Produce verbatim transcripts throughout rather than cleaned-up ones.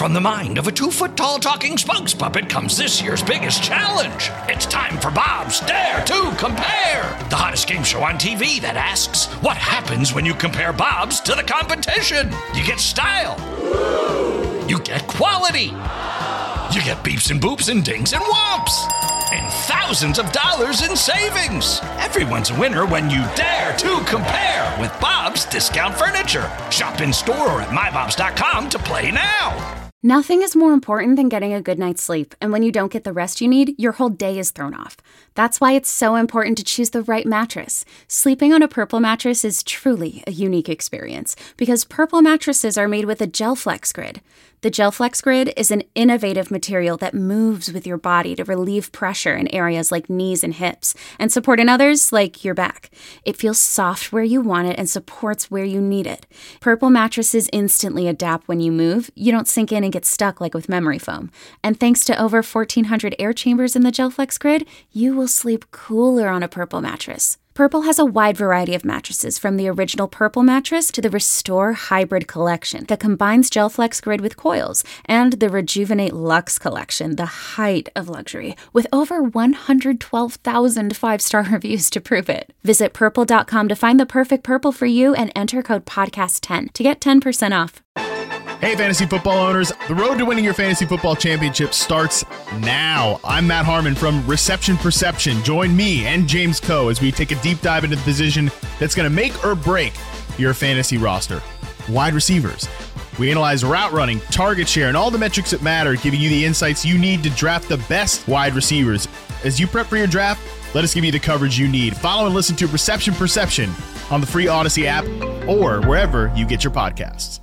from the mind of a two-foot-tall talking spokes puppet comes this year's biggest challenge. It's time for Bob's Dare to Compare, the hottest game show on T V that asks, what happens when you compare Bobs to the competition? You get style. You get quality. You get beeps and boops and dings and whomps. And thousands of dollars in savings. Everyone's a winner when you dare to compare with Bob's Discount Furniture. Shop in store or at my bobs dot com to play now. Nothing is more important than getting a good night's sleep, and when you don't get the rest you need, your whole day is thrown off. That's why it's so important to choose the right mattress. Sleeping on a Purple mattress is truly a unique experience, because Purple mattresses are made with a GelFlex Grid. The GelFlex Grid is an innovative material that moves with your body to relieve pressure in areas like knees and hips, and support in others like your back. It feels soft where you want it and supports where you need it. Purple mattresses instantly adapt when you move. You don't sink in and get stuck like with memory foam. And thanks to over fourteen hundred air chambers in the GelFlex Grid, you will sleep cooler on a Purple mattress. Purple has a wide variety of mattresses, from the original Purple mattress to the Restore Hybrid collection that combines GelFlex Grid with coils, and the Rejuvenate Luxe collection, the height of luxury, with over one hundred twelve thousand five-star reviews to prove it. Visit purple dot com to find the perfect Purple for you and enter code podcast ten to get ten percent off. Hey, fantasy football owners. The road to winning your fantasy football championship starts now. I'm Matt Harmon from Reception Perception. Join me and James Coe as we take a deep dive into the position that's going to make or break your fantasy roster. Wide receivers. We analyze route running, target share, and all the metrics that matter, giving you the insights you need to draft the best wide receivers. As you prep for your draft, let us give you the coverage you need. Follow and listen to Reception Perception on the free Odyssey app or wherever you get your podcasts.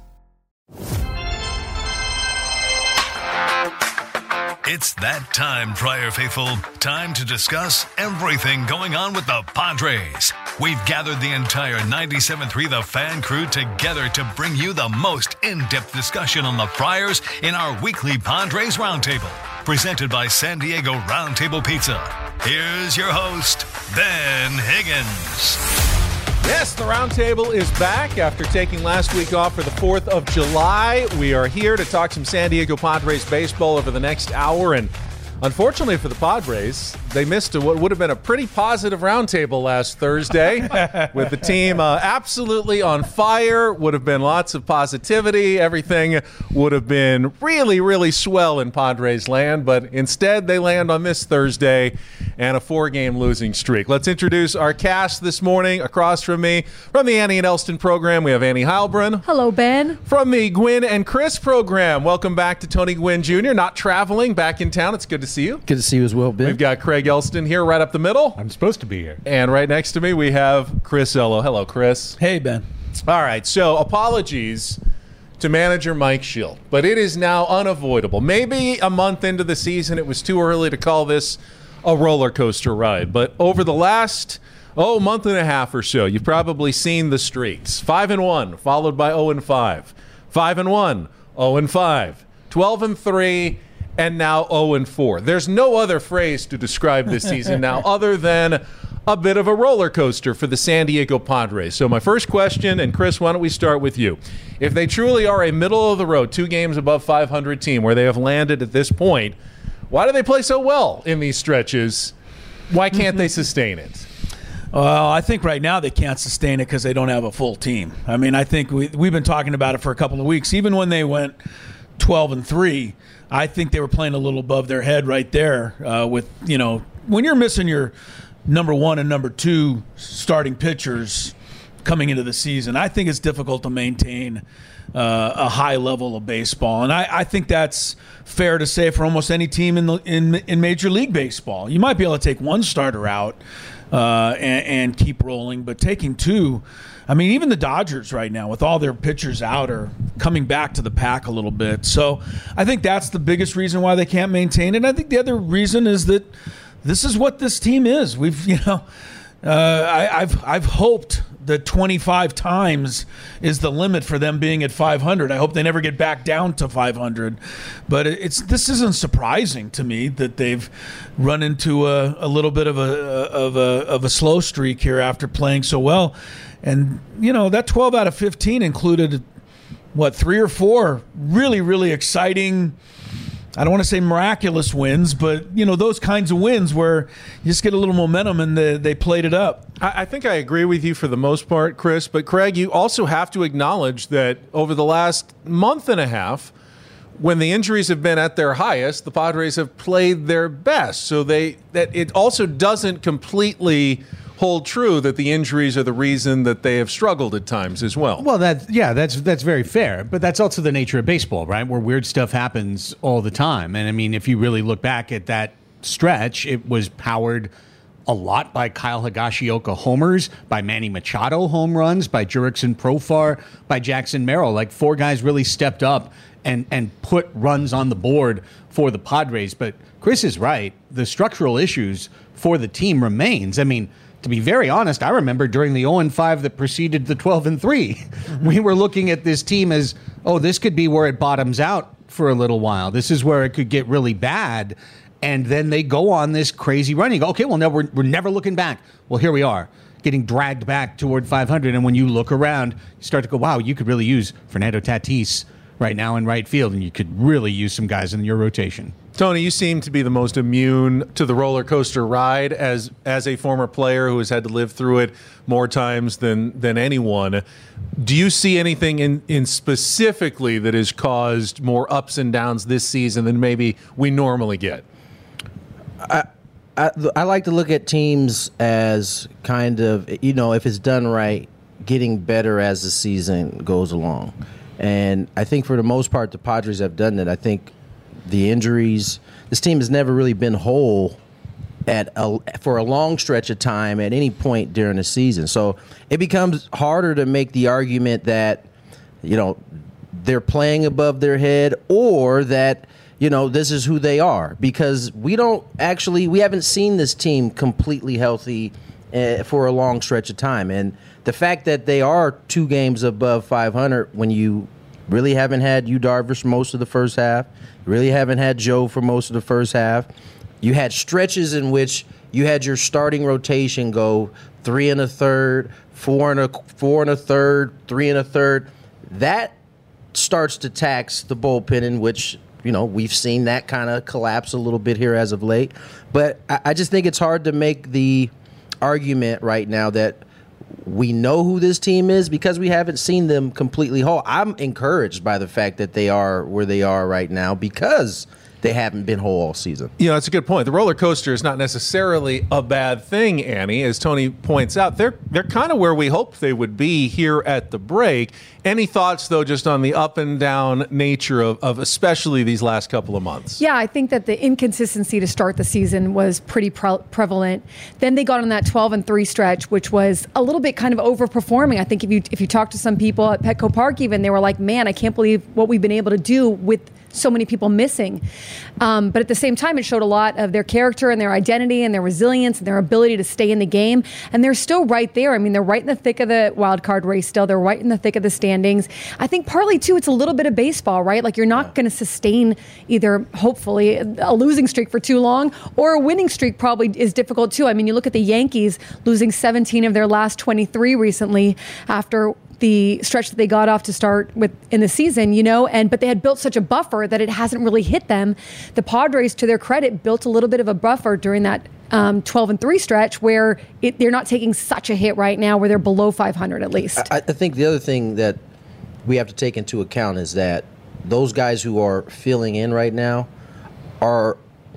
It's that time, Friar Faithful. Time to discuss everything going on with the Padres. We've gathered the entire ninety-seven point three The Fan crew together to bring you the most in-depth discussion on the Friars in our weekly Padres Roundtable, presented by San Diego Roundtable Pizza. Here's your host, Ben Higgins. Yes, the Roundtable is back after taking last week off for the fourth of July. We are here to talk some San Diego Padres baseball over the next hour, and unfortunately for the Padres, they missed a, what would have been a pretty positive Roundtable last Thursday with the team uh, absolutely on fire. Would have been lots of positivity. Everything would have been really, really swell in Padres land, but instead they land on this Thursday and a four-game losing streak. Let's introduce our cast this morning. Across from me, from the Annie and Elston program, we have Annie Heilbrunn. Hello, Ben. From the Gwynn and Chris program, welcome back to Tony Gwynn Junior Not traveling, back in town. It's good to see you. Good to see you as well, Ben. We've got Craig Elston here right up the middle. I'm supposed to be here. And right next to me, we have Chris Ello. Hello, Chris. Hey, Ben. All right, so apologies to manager Mike Schilt, but it is now unavoidable. Maybe a month into the season, it was too early to call this a roller coaster ride, but over the last, oh, month and a half or so, you've probably seen the streaks. Five and one, followed by oh and five. Five and one, oh and five. Twelve and three, and now oh and four. There's no other phrase to describe this season now other than a bit of a roller coaster for the San Diego Padres. So my first question, and Chris, why don't we start with you? If they truly are a middle-of-the-road, two games above five hundred team where they have landed at this point, why do they play so well in these stretches? Why can't they sustain it? Well, I think right now they can't sustain it because they don't have a full team. I mean, I think we, we've been talking about it for a couple of weeks. Even when they went twelve and three, I think they were playing a little above their head right there uh, with, you know, when you're missing your number one and number two starting pitchers coming into the season, I think it's difficult to maintain uh, a high level of baseball. And I, I think that's fair to say for almost any team in, the, in, in Major League Baseball. You might be able to take one starter out uh, and, and keep rolling, but taking two, I mean, even the Dodgers right now, with all their pitchers out, are coming back to the pack a little bit. So I think that's the biggest reason why they can't maintain it. I think the other reason is that this is what this team is. We've, you know, uh, I, I've I've hoped that twenty-five times is the limit for them being at five hundred. I hope they never get back down to five hundred. But it's this isn't surprising to me that they've run into a, a little bit of a of a of a slow streak here after playing so well. And, you know, that twelve out of fifteen included what, three or four really, really exciting, I don't want to say miraculous wins, but, you know, those kinds of wins where you just get a little momentum and the, they played it up. I, I think I agree with you for the most part, Chris. But, Craig, you also have to acknowledge that over the last month and a half, when the injuries have been at their highest, the Padres have played their best. So they that it also doesn't completely hold true that the injuries are the reason that they have struggled at times as well. Well, that yeah, that's that's very fair, but that's also the nature of baseball, right? Where weird stuff happens all the time. And I mean, if you really look back at that stretch, it was powered a lot by Kyle Higashioka homers, by Manny Machado home runs, by Jurickson Profar, by Jackson Merrill. Like, four guys really stepped up and and put runs on the board for the Padres. But Chris is right. The structural issues for the team remains. I mean, to be very honest, I remember during the oh and five that preceded the twelve and three, mm-hmm. we were looking at this team as, oh, this could be where it bottoms out for a little while. This is where it could get really bad. And then they go on this crazy run. You go, okay, well, no, we're, we're never looking back. Well, here we are, getting dragged back toward five hundred. And when you look around, you start to go, wow, you could really use Fernando Tatis right now in right field, and you could really use some guys in your rotation. Tony, you seem to be the most immune to the roller coaster ride as as a former player who has had to live through it more times than than anyone. Do you see anything in, in specifically that has caused more ups and downs this season than maybe we normally get? I, I, I like to look at teams as kind of, you know, if it's done right, getting better as the season goes along. And I think for the most part, the Padres have done that. I think the injuries, this team has never really been whole at a, for a long stretch of time at any point during the season. So it becomes harder to make the argument that, you know, they're playing above their head or that, you know, this is who they are, because we don't actually, we haven't seen this team completely healthy uh, for a long stretch of time. And the fact that they are two games above five hundred when you really haven't had Yu Darvish most of the first half, really haven't had Joe for most of the first half. You had stretches in which you had your starting rotation go three and a third, four and a four and a third, three and a third. That starts to tax the bullpen, in which, you know, we've seen that kind of collapse a little bit here as of late. But I, I just think it's hard to make the argument right now that we know who this team is because we haven't seen them completely whole. I'm encouraged by the fact that they are where they are right now because they haven't been whole all season. You know, that's a good point. The roller coaster is not necessarily a bad thing, Annie. As Tony points out, they're they're kind of where we hoped they would be here at the break. Any thoughts, though, just on the up and down nature of, of especially these last couple of months? Yeah, I think that the inconsistency to start the season was pretty pre- prevalent. Then they got on that twelve and three stretch, which was a little bit kind of overperforming. I think if you if you talk to some people at Petco Park even, they were like, man, I can't believe what we've been able to do with so many people missing. Um, but at the same time, it showed a lot of their character and their identity and their resilience and their ability to stay in the game. And they're still right there. I mean, they're right in the thick of the wild card race still. They're right in the thick of the standings. I think partly, too, it's a little bit of baseball, right? Like, you're not yeah. going to sustain either, hopefully, a losing streak for too long, or a winning streak probably is difficult, too. I mean, you look at the Yankees losing seventeen of their last twenty-three recently after the stretch that they got off to start with in the season, you know, and but they had built such a buffer that it hasn't really hit them. The Padres, to their credit, built a little bit of a buffer during that um, twelve and three stretch where it, they're not taking such a hit right now, where they're below five hundred at least. I, I think the other thing that we have to take into account is that those guys who are filling in right now are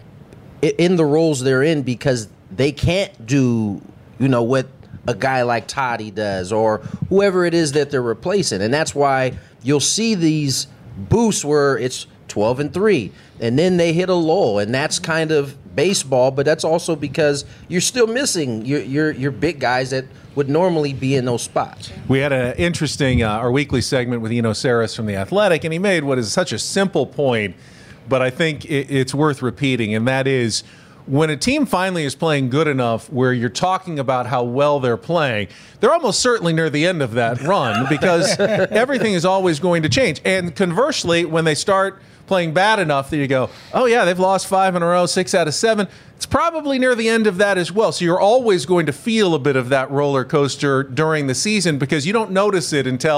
in the roles they're in because they can't do, you know, what a guy like Toddy does or whoever it is that they're replacing. And that's why you'll see these boosts where it's twelve and three and then they hit a lull, and that's kind of baseball, but that's also because you're still missing your your, your big guys that would normally be in those spots. We had an interesting, uh, our weekly segment with Eno Saris from The Athletic, and he made what is such a simple point, but I think it, it's worth repeating, and that is, when a team finally is playing good enough where you're talking about how well they're playing, they're almost certainly near the end of that run because everything is always going to change. And conversely, when they start playing bad enough that you go, oh yeah, they've lost five in a row, six out of seven, it's probably near the end of that as well. So you're always going to feel a bit of that roller coaster during the season because you don't notice it until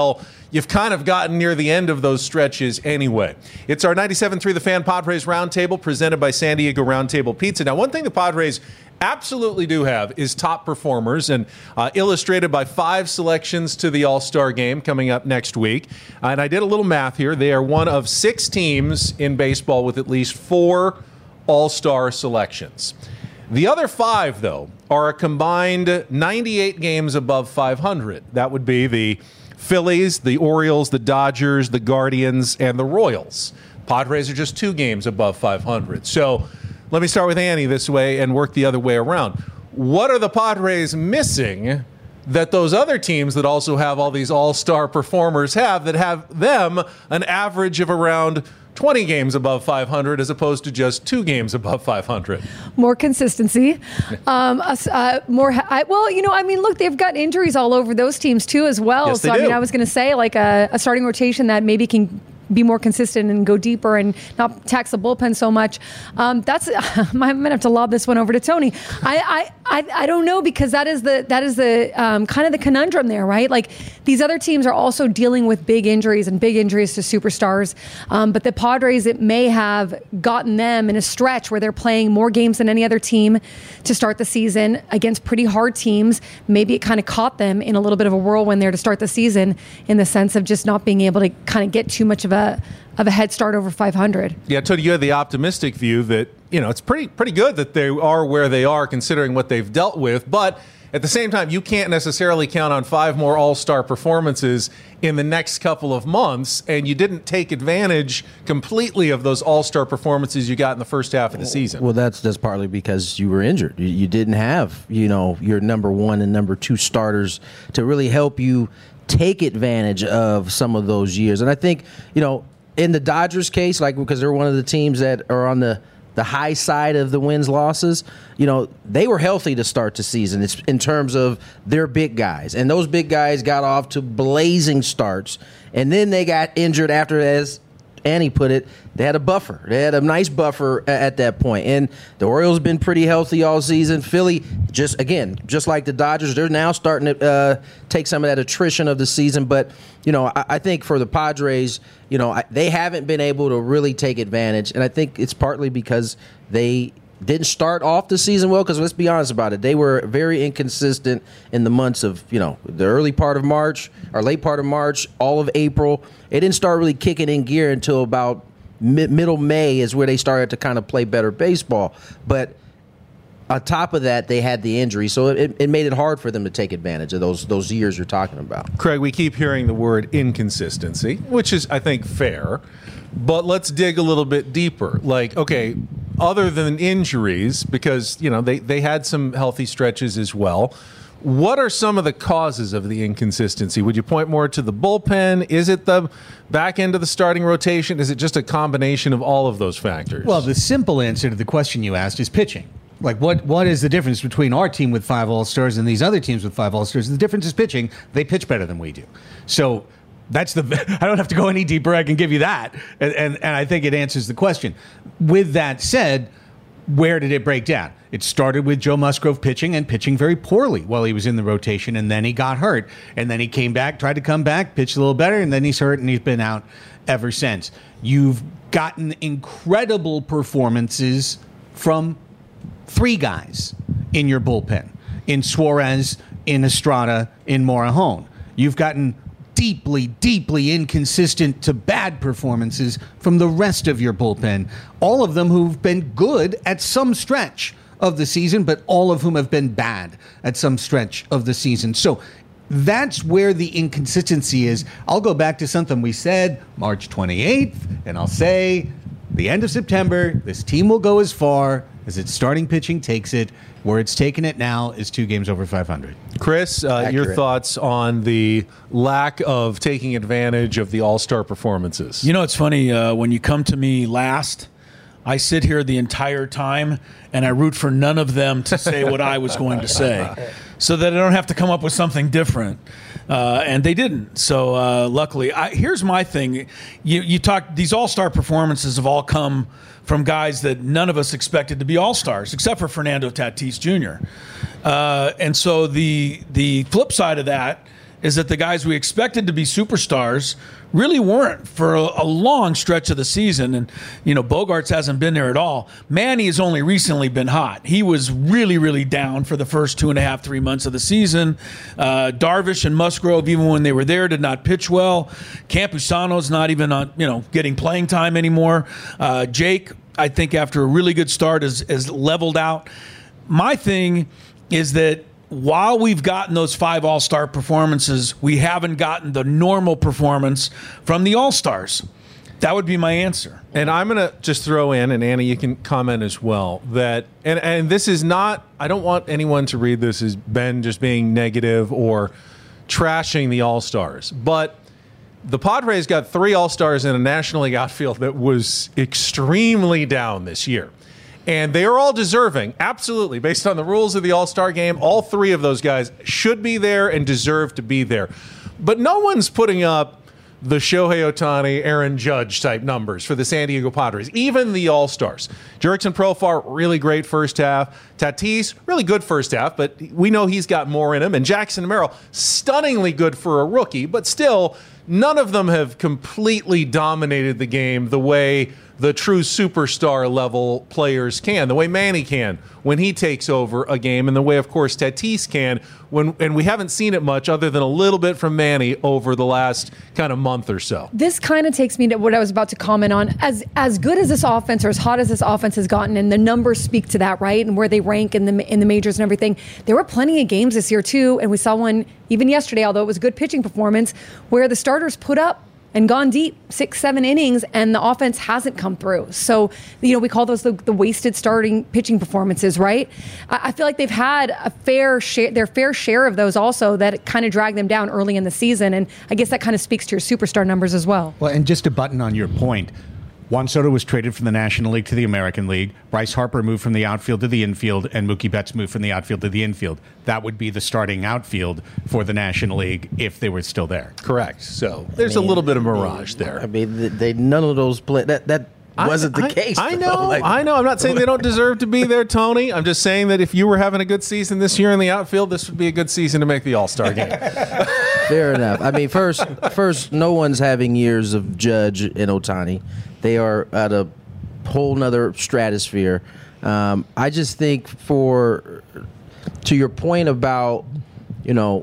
you've kind of gotten near the end of those stretches anyway. It's our ninety-seven point three The Fan Padres Roundtable presented by San Diego Roundtable Pizza. Now, one thing the Padres absolutely do have is top performers, and uh, illustrated by five selections to the All-Star game coming up next week. Uh, and I did a little math here. They are one of six teams in baseball with at least four All-Star selections. The other five, though, are a combined ninety-eight games above five hundred. That would be the Phillies, the Orioles, the Dodgers, the Guardians, and the Royals. Padres are just two games above five hundred. So let me start with Annie this way and work the other way around. What are the Padres missing that those other teams that also have all these all-star performers have, that have them an average of around twenty games above five hundred as opposed to just two games above five hundred? More consistency. um, uh, more. I, well, you know, I mean, look, they've got injuries all over those teams too as well. Yes, so, they I do. mean, I was going to say like a, a starting rotation that maybe can be more consistent and go deeper and not tax the bullpen so much. Um, that's I'm gonna have to lob this one over to Tony. I I, I, I don't know, because that is the that is the um, kind of the conundrum there, right? Like these other teams are also dealing with big injuries and big injuries to superstars, um, but the Padres, it may have gotten them in a stretch where they're playing more games than any other team to start the season against pretty hard teams. Maybe it kind of caught them in a little bit of a whirlwind there to start the season, in the sense of just not being able to kind of get too much of a of a head start over five hundred. Yeah, Tony, you had the optimistic view that, you know, it's pretty pretty good that they are where they are considering what they've dealt with, but at the same time, you can't necessarily count on five more all-star performances in the next couple of months, and you didn't take advantage completely of those all-star performances you got in the first half of the season. Well, that's that's partly because you were injured. You, you didn't have, you know, your number one and number two starters to really help you take advantage of some of those years. And I think, you know, in the Dodgers case, like, because they're one of the teams that are on the, the high side of the wins losses, you know, they were healthy to start the season. It's in terms of their big guys. And those big guys got off to blazing starts. And then they got injured after, as Annie put it, they had a buffer. They had a nice buffer at that point. And the Orioles have been pretty healthy all season. Philly, just again, just like the Dodgers, they're now starting to uh, take some of that attrition of the season. But, you know, I, I think for the Padres, you know, I, they haven't been able to really take advantage. And I think it's partly because they didn't start off the season well, because let's be honest about it. They were very inconsistent in the months of, you know, the early part of March or late part of March, all of April. It didn't start really kicking in gear until about mid- middle May is where they started to kind of play better baseball. But on top of that, they had the injury, so it, it made it hard for them to take advantage of those those years you're talking about. Craig, we keep hearing the word inconsistency, which is, I think, fair. But let's dig a little bit deeper. Like, okay, other than injuries, because, you know, they, they had some healthy stretches as well, what are some of the causes of the inconsistency? Would you point more to the bullpen? Is it the back end of the starting rotation? Is it just a combination of all of those factors? Well, the simple answer to the question you asked is pitching. Like, what, what is the difference between our team with five All-Stars and these other teams with five All-Stars? The difference is pitching. They pitch better than we do. So that's the. I don't have to go any deeper. I can give you that. And, and, and I think it answers the question. With that said, where did it break down? It started with Joe Musgrove pitching and pitching very poorly while he was in the rotation, and then he got hurt. And then he came back, tried to come back, pitched a little better, and then he's hurt, and he's been out ever since. You've gotten incredible performances from three guys in your bullpen, in Suarez, in Estrada, in Morejon. You've gotten deeply, deeply inconsistent to bad performances from the rest of your bullpen, all of them who've been good at some stretch of the season, but all of whom have been bad at some stretch of the season. So that's where the inconsistency is. I'll go back to something we said March twenty-eighth, and I'll say the end of September, this team will go as far as its starting pitching takes it. Where it's taken it now is two games over five hundred. Chris, uh, your thoughts on the lack of taking advantage of the all-star performances? You know, it's funny. Uh, when you come to me last, I sit here the entire time, and I root for none of them to say what I was going to say, so that I don't have to come up with something different. Uh, and they didn't. So uh, luckily, I, here's my thing. You, you talk, these all-star performances have all come from guys that none of us expected to be all-stars, except for Fernando Tatis Junior Uh, and so the the flip side of that is that the guys we expected to be superstars really weren't for a, a long stretch of the season. And, you know, Bogaerts hasn't been there at all. Manny has only recently been hot. He was really, really down for the first two and a half, three months of the season. Uh, Darvish and Musgrove, even when they were there, did not pitch well. Campusano's not even on, you know, getting playing time anymore. Uh, Jake, I think after a really good start, is, is leveled out. My thing is that while we've gotten those five all-star performances, we haven't gotten the normal performance from the all-stars. That would be my answer. And I'm going to just throw in, and Annie, you can comment as well, that, and, and this is not, I don't want anyone to read this as Ben just being negative or trashing the all-stars, but the Padres got three all-stars in a National League outfield that was extremely down this year. And they are all deserving, absolutely. Based on the rules of the All-Star game, all three of those guys should be there and deserve to be there. But no one's putting up the Shohei Ohtani, Aaron Judge type numbers for the San Diego Padres, even the All-Stars. Jurickson Profar, really great first half. Tatis, really good first half, but we know he's got more in him. And Jackson Merrill, stunningly good for a rookie, but still, none of them have completely dominated the game the way the true superstar level players can, the way Manny can when he takes over a game, and the way, of course, Tatis can when, and we haven't seen it much other than a little bit from Manny over the last kind of month or so. This kind of takes me to what I was about to comment on. As as good as this offense, or as hot as this offense has gotten, and the numbers speak to that, right? And where they rank in the in the majors and everything. There were plenty of games this year too, and we saw one even yesterday, although it was a good pitching performance, where the starters put up and gone deep, six, seven innings, and the offense hasn't come through. So, you know, we call those the, the wasted starting pitching performances, right? I, I feel like they've had a fair share, their fair share of those also that kind of dragged them down early in the season. And I guess that kind of speaks to your superstar numbers as well. Well, and just to button on your point, Juan Soto was traded from the National League to the American League. Bryce Harper moved from the outfield to the infield, and Mookie Betts moved from the outfield to the infield. That would be the starting outfield for the National League if they were still there. Correct. So there's I mean, a little bit of mirage they, there. I mean, they, they none of those play that that wasn't I, the case. I know. Like, I know. I'm not saying they don't deserve to be there, Tony. I'm just saying that if you were having a good season this year in the outfield, this would be a good season to make the All-Star game. Fair enough. I mean, first, first, no one's having years of Judge and Ohtani. They are at a whole nother stratosphere. Um, I just think for, to your point about, you know,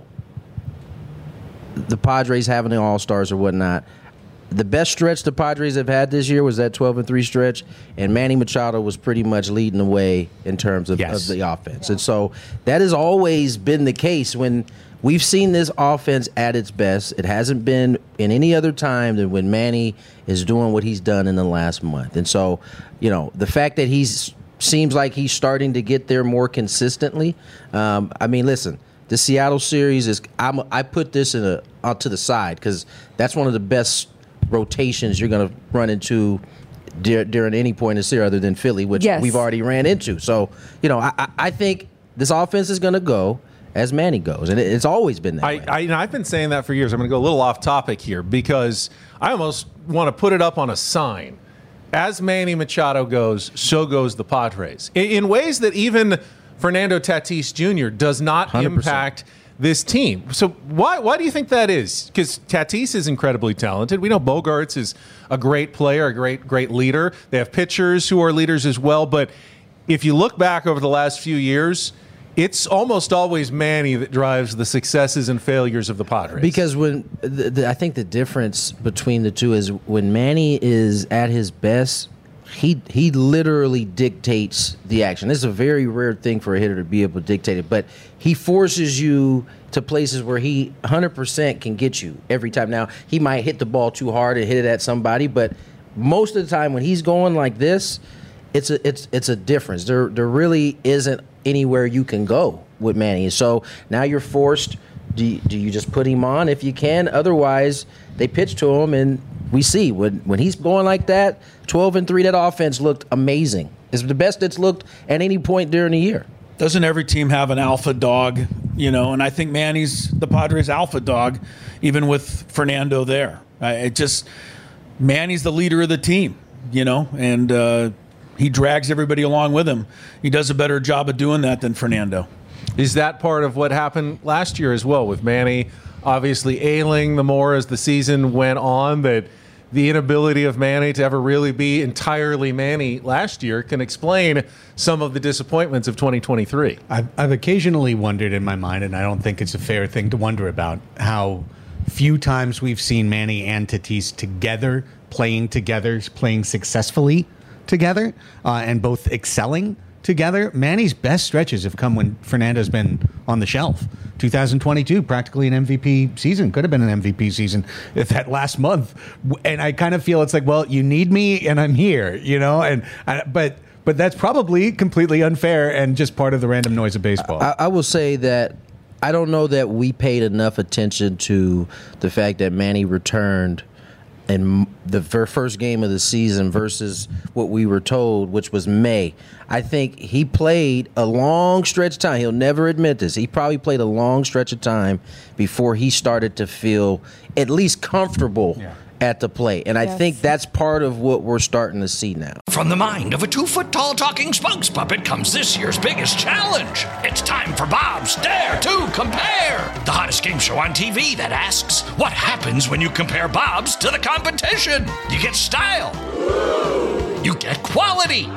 the Padres having the All-Stars or whatnot, the best stretch the Padres have had this year was that twelve and three stretch, and Manny Machado was pretty much leading the way in terms of, yes. of the offense. And so that has always been the case when we've seen this offense at its best. It hasn't been in any other time than when Manny is doing what he's done in the last month. And so, you know, the fact that he's seems like he's starting to get there more consistently. Um, I mean, listen, the Seattle series is I'm, I put this in a out to the side because that's one of the best rotations you're going to run into dur- during any point in the series other than Philly, which yes. we've already ran into. So, you know, I, I think this offense is going to go as Manny goes, and it, it's always been that I, way. I, you know, I've been saying that for years. I'm going to go a little off topic here because I almost want to put it up on a sign. As Manny Machado goes, so goes the Padres. In, in ways that even Fernando Tatis Junior does not one hundred percent impact this team. So why why do you think that is? Because Tatis is incredibly talented. We know Bogaerts is a great player, a great great leader. They have pitchers who are leaders as well. But if you look back over the last few years, it's almost always Manny that drives the successes and failures of the Padres. Because when the, the, I think the difference between the two is when Manny is at his best, he he literally dictates the action. This is a very rare thing for a hitter to be able to dictate it, but he forces you to places where he one hundred percent can get you every time. Now, he might hit the ball too hard and hit it at somebody, but most of the time when he's going like this, it's a it's it's a difference. There there really isn't anywhere you can go with Manny. So now you're forced. Do you, do you just put him on if you can? Otherwise, they pitch to him, and we see when when he's going like that, twelve and three, that offense looked amazing. It's the best it's looked at any point during the year. Doesn't every team have an alpha dog, you know? And I think Manny's the Padres' alpha dog, even with Fernando there. Uh, it just Manny's the leader of the team, you know, and uh, he drags everybody along with him. He does a better job of doing that than Fernando. Is that part of what happened last year as well with Manny obviously ailing the more as the season went on, that the inability of Manny to ever really be entirely Manny last year can explain some of the disappointments of twenty twenty-three. I've, I've occasionally wondered in my mind, and I don't think it's a fair thing to wonder about, how few times we've seen Manny and Tatis together, playing together, playing successfully together, uh, and both excelling together. Manny's best stretches have come when Fernando's been on the shelf. two thousand twenty-two, practically an M V P season. Could have been an M V P season if that last month. And I kind of feel it's like, well, you need me and I'm here, you know? And I, but but that's probably completely unfair and just part of the random noise of baseball. I, I will say that I don't know that we paid enough attention to the fact that Manny returned in the first game of the season versus what we were told, which was May. I think he played a long stretch of time. He'll never admit this. He probably played a long stretch of time before he started to feel at least comfortable yeah. at the plate. And yes. I think that's part of what we're starting to see now. From the mind of a two-foot-tall talking spokes puppet comes this year's biggest challenge. It's time for Bob's Dare to Compare, the hottest game show on T V that asks, what happens when you compare Bob's to the competition? You get style. You get quality.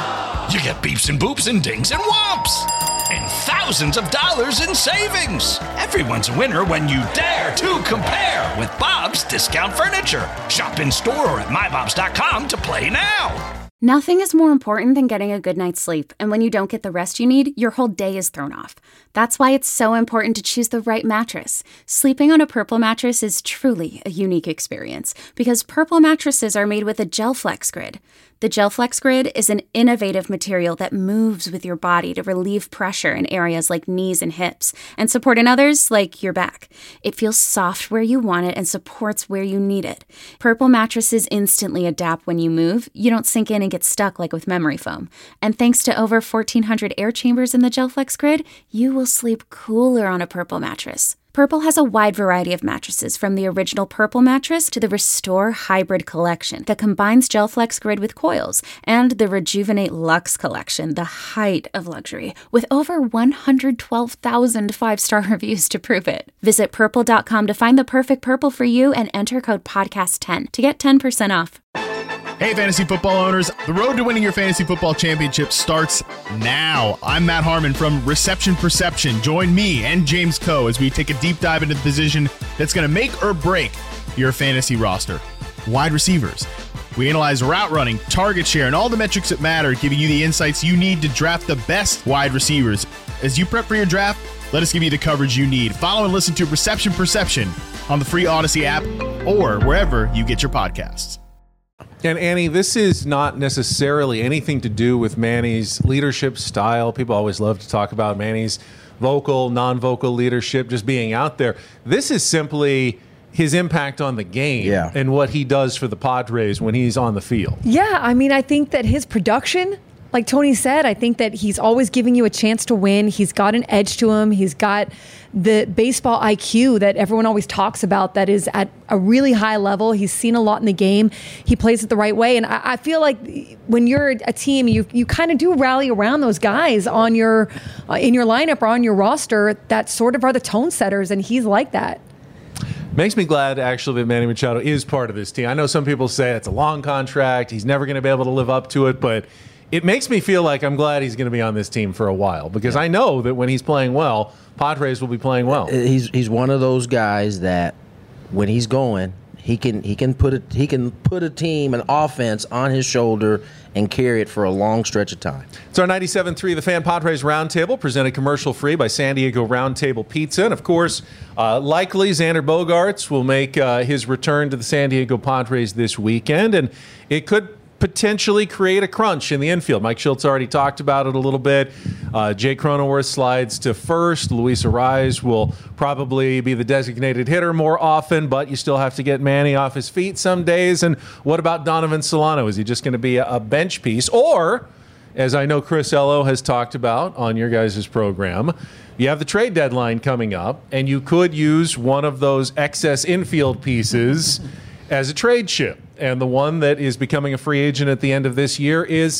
You get beeps and boops and dings and whomps. And thousands of dollars in savings. Everyone's a winner when you dare to compare with Bob's Discount Furniture. Shop in store or at my bobs dot com to play now. Nothing is more important than getting a good night's sleep, and when you don't get the rest you need, your whole day is thrown off. That's why it's so important to choose the right mattress. Sleeping on a Purple mattress is truly a unique experience, because Purple mattresses are made with a GelFlex Grid. The GelFlex Grid is an innovative material that moves with your body to relieve pressure in areas like knees and hips, and support in others like your back. It feels soft where you want it and supports where you need it. Purple mattresses instantly adapt when you move. You don't sink in and get stuck like with memory foam. And thanks to over fourteen hundred air chambers in the GelFlex Grid, you will sleep cooler on a Purple mattress. Purple has a wide variety of mattresses, from the original Purple mattress to the Restore Hybrid collection that combines GelFlex Grid with coils, and the Rejuvenate Luxe collection, the height of luxury, with over one hundred twelve thousand five-star reviews to prove it. Visit purple dot com to find the perfect Purple for you and enter code podcast ten to get ten percent off. Hey, fantasy football owners, the road to winning your fantasy football championship starts now. I'm Matt Harmon from Reception Perception. Join me and James Coe as we take a deep dive into the position that's going to make or break your fantasy roster. Wide receivers. We analyze route running, target share, and all the metrics that matter, giving you the insights you need to draft the best wide receivers. As you prep for your draft, let us give you the coverage you need. Follow and listen to Reception Perception on the free Odyssey app or wherever you get your podcasts. And Annie, this is not necessarily anything to do with Manny's leadership style. People always love to talk about Manny's vocal, non-vocal leadership, just being out there. This is simply his impact on the game yeah. and what he does for the Padres when he's on the field. Yeah, I mean, I think that his production, like Tony said, I think that he's always giving you a chance to win. He's got an edge to him. He's got the baseball I Q that everyone always talks about that is at a really high level. He's seen a lot in the game. He plays it the right way. And I, I feel like when you're a team, you you kind of do rally around those guys on your uh, in your lineup or on your roster that sort of are the tone setters, and he's like that. Makes me glad, actually, that Manny Machado is part of this team. I know some people say it's a long contract. He's never going to be able to live up to it, but it makes me feel like I'm glad he's going to be on this team for a while, because I know that when he's playing well, Padres will be playing well. He's he's one of those guys that when he's going, he can he can put a he can put a team, an offense on his shoulder and carry it for a long stretch of time. It's our ninety-seven point three The Fan Padres Roundtable, presented commercial-free by San Diego Roundtable Pizza. And, of course, uh, likely Xander Bogaerts will make uh, his return to the San Diego Padres this weekend, and it could potentially create a crunch in the infield. Mike Schultz already talked about it a little bit. Uh, Jay Cronenworth slides to first. Luis Arraez will probably be the designated hitter more often, but you still have to get Manny off his feet some days. And what about Donovan Solano? Is he just going to be a, a bench piece? Or, as I know Chris Ello has talked about on your guys' program, you have the trade deadline coming up, and you could use one of those excess infield pieces as a trade chip. And the one that is becoming a free agent at the end of this year is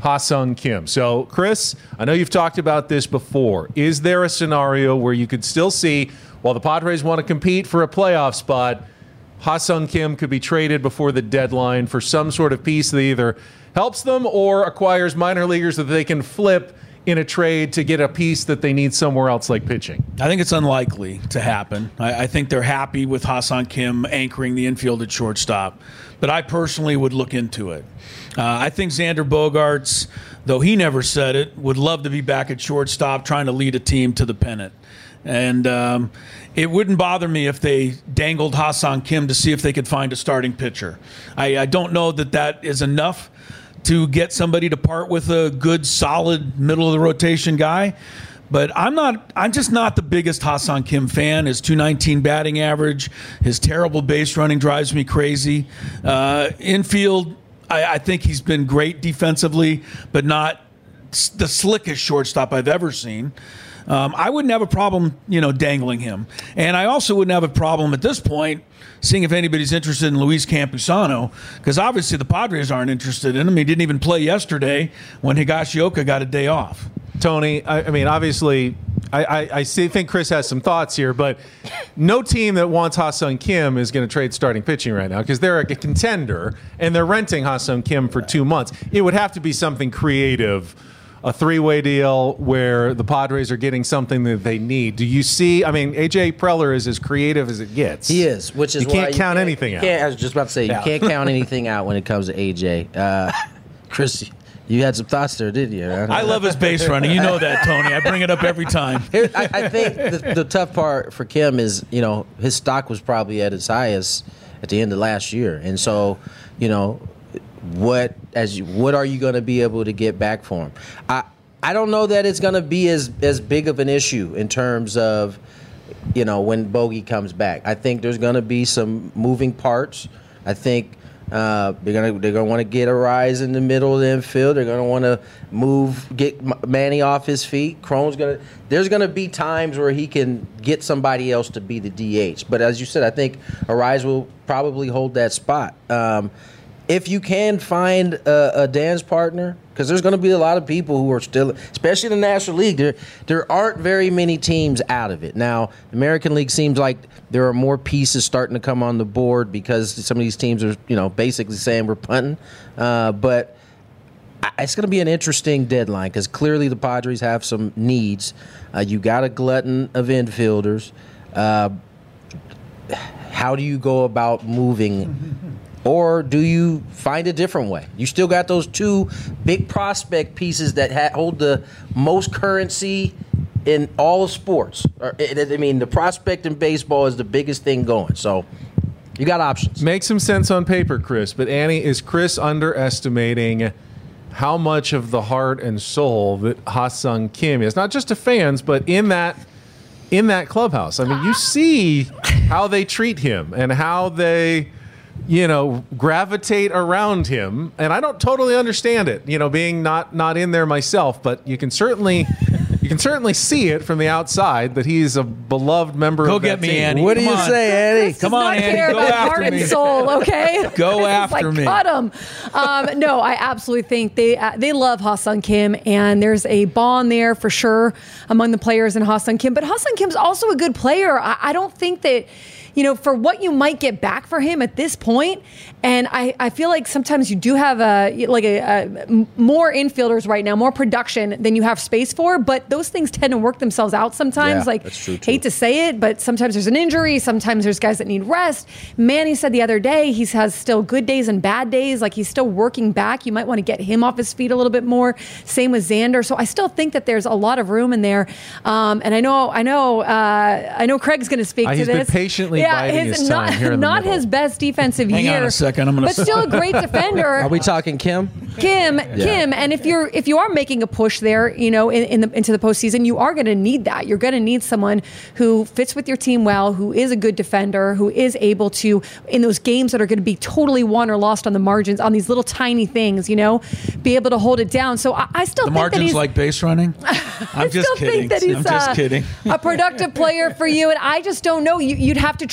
Ha-Seong Kim. So, Chris, I know you've talked about this before. Is there a scenario where you could still see, while the Padres want to compete for a playoff spot, Ha-Seong Kim could be traded before the deadline for some sort of piece that either helps them or acquires minor leaguers that they can flip in a trade to get a piece that they need somewhere else, like pitching? I think it's unlikely to happen. I, I think they're happy with Ha-Seong Kim anchoring the infield at shortstop, but I personally would look into it. Uh, I think Xander Bogaerts, though he never said it, would love to be back at shortstop trying to lead a team to the pennant. And um, it wouldn't bother me if they dangled Ha-Seong Kim to see if they could find a starting pitcher. I, I don't know that that is enough to get somebody to part with a good, solid, middle-of-the-rotation guy. But I'm not. I'm just not the biggest Ha-Seong Kim fan. His two nineteen batting average, his terrible base running drives me crazy. Uh, infield, I, I think he's been great defensively, but not the slickest shortstop I've ever seen. Um, I wouldn't have a problem, you know, dangling him. And I also wouldn't have a problem at this point seeing if anybody's interested in Luis Campusano, because obviously the Padres aren't interested in him. He didn't even play yesterday when Higashioka got a day off. Tony, I, I mean, obviously, I, I, I see, think Chris has some thoughts here, but no team that wants Ha-Seong Kim is going to trade starting pitching right now because they're a contender and they're renting Ha-Seong Kim for two months. It would have to be something creative, a three-way deal where the Padres are getting something that they need. Do you see? I mean, A J Preller is as creative as it gets. He is, which is you why can't you count can't, anything you out. Can't, I was just about to say Yeah. you can't count anything out when it comes to A J. Uh, Chris, you had some thoughts there, didn't you? I love his base running. You know that, Tony. I bring it up every time. Here, I, I think the, the tough part for Kim is, you know, his stock was probably at its highest at the end of last year, and so, you know, what as you, what are you going to be able to get back for him? I. I don't know that it's going to be as, as big of an issue in terms of, you know, when Bogey comes back. I think there's going to be some moving parts. I think uh, they're going to they're going to want to get a rise in the middle of the infield. They're going to want to move, get Manny off his feet. Crone's going to. There's going to be times where he can get somebody else to be the D H. But as you said, I think Arise will probably hold that spot. Um, if you can find a, a dance partner, because there's going to be a lot of people who are still, especially in the National League, there there aren't very many teams out of it. Now, the American League seems like there are more pieces starting to come on the board because some of these teams are, you know, basically saying we're punting. Uh, but it's going to be an interesting deadline because clearly the Padres have some needs. Uh, you got a glutton of infielders. Uh, how do you go about moving? Or do you find a different way? You still got those two big prospect pieces that ha- hold the most currency in all of sports. Or, I mean, the prospect in baseball is the biggest thing going. So you got options. Makes some sense on paper, Chris. But Annie, is Chris underestimating how much of the heart and soul that Ha-Seong Kim is? Not just to fans, but in that in that clubhouse. I mean, you see how they treat him and how they, you know, gravitate around him. And I don't totally understand it, you know, being not not in there myself, but you can certainly you can certainly see it from the outside that he's a beloved member Go of that get me, team. Annie. What do Come you on. say, Annie? Come on, not Andy. care Go about after heart me. and soul, okay? Go Chris is after like, me. Cut him. Um, no, I absolutely think they uh, they love Ha-Seong Kim, and there's a bond there for sure among the players in Ha-Seong Kim. But Ha-Seong Kim's also a good player. I, I don't think that, you know, for what you might get back for him at this point, and I, I feel like sometimes you do have a like a, a more infielders right now, more production than you have space for, but those things tend to work themselves out sometimes. Yeah, like, that's true, too. hate to say it, but sometimes there's an injury, sometimes there's guys that need rest. Manny said the other day he has still good days and bad days, like he's still working back. You might want to get him off his feet a little bit more. Same with Xander. So I still think that there's a lot of room in there. Um, and I know, I know, uh, I know Craig's going to speak Uh, to he's been this. patiently biding his not, time here in the not middle. his best defensive Hang year. on a second, I'm gonna- but still a great defender. Are we talking Kim? Kim, Kim, and if you're if you are making a push there, you know, in, in the into the postseason, you are going to need that. You're going to need someone who fits with your team well, who is a good defender, who is able to, in those games that are going to be totally won or lost on the margins, on these little tiny things, you know, be able to hold it down. So I, I still The think that margins he's like base running? I'm I just still kidding. think that he's I'm just uh, kidding. a productive player for you, and I just don't know. You, you'd have to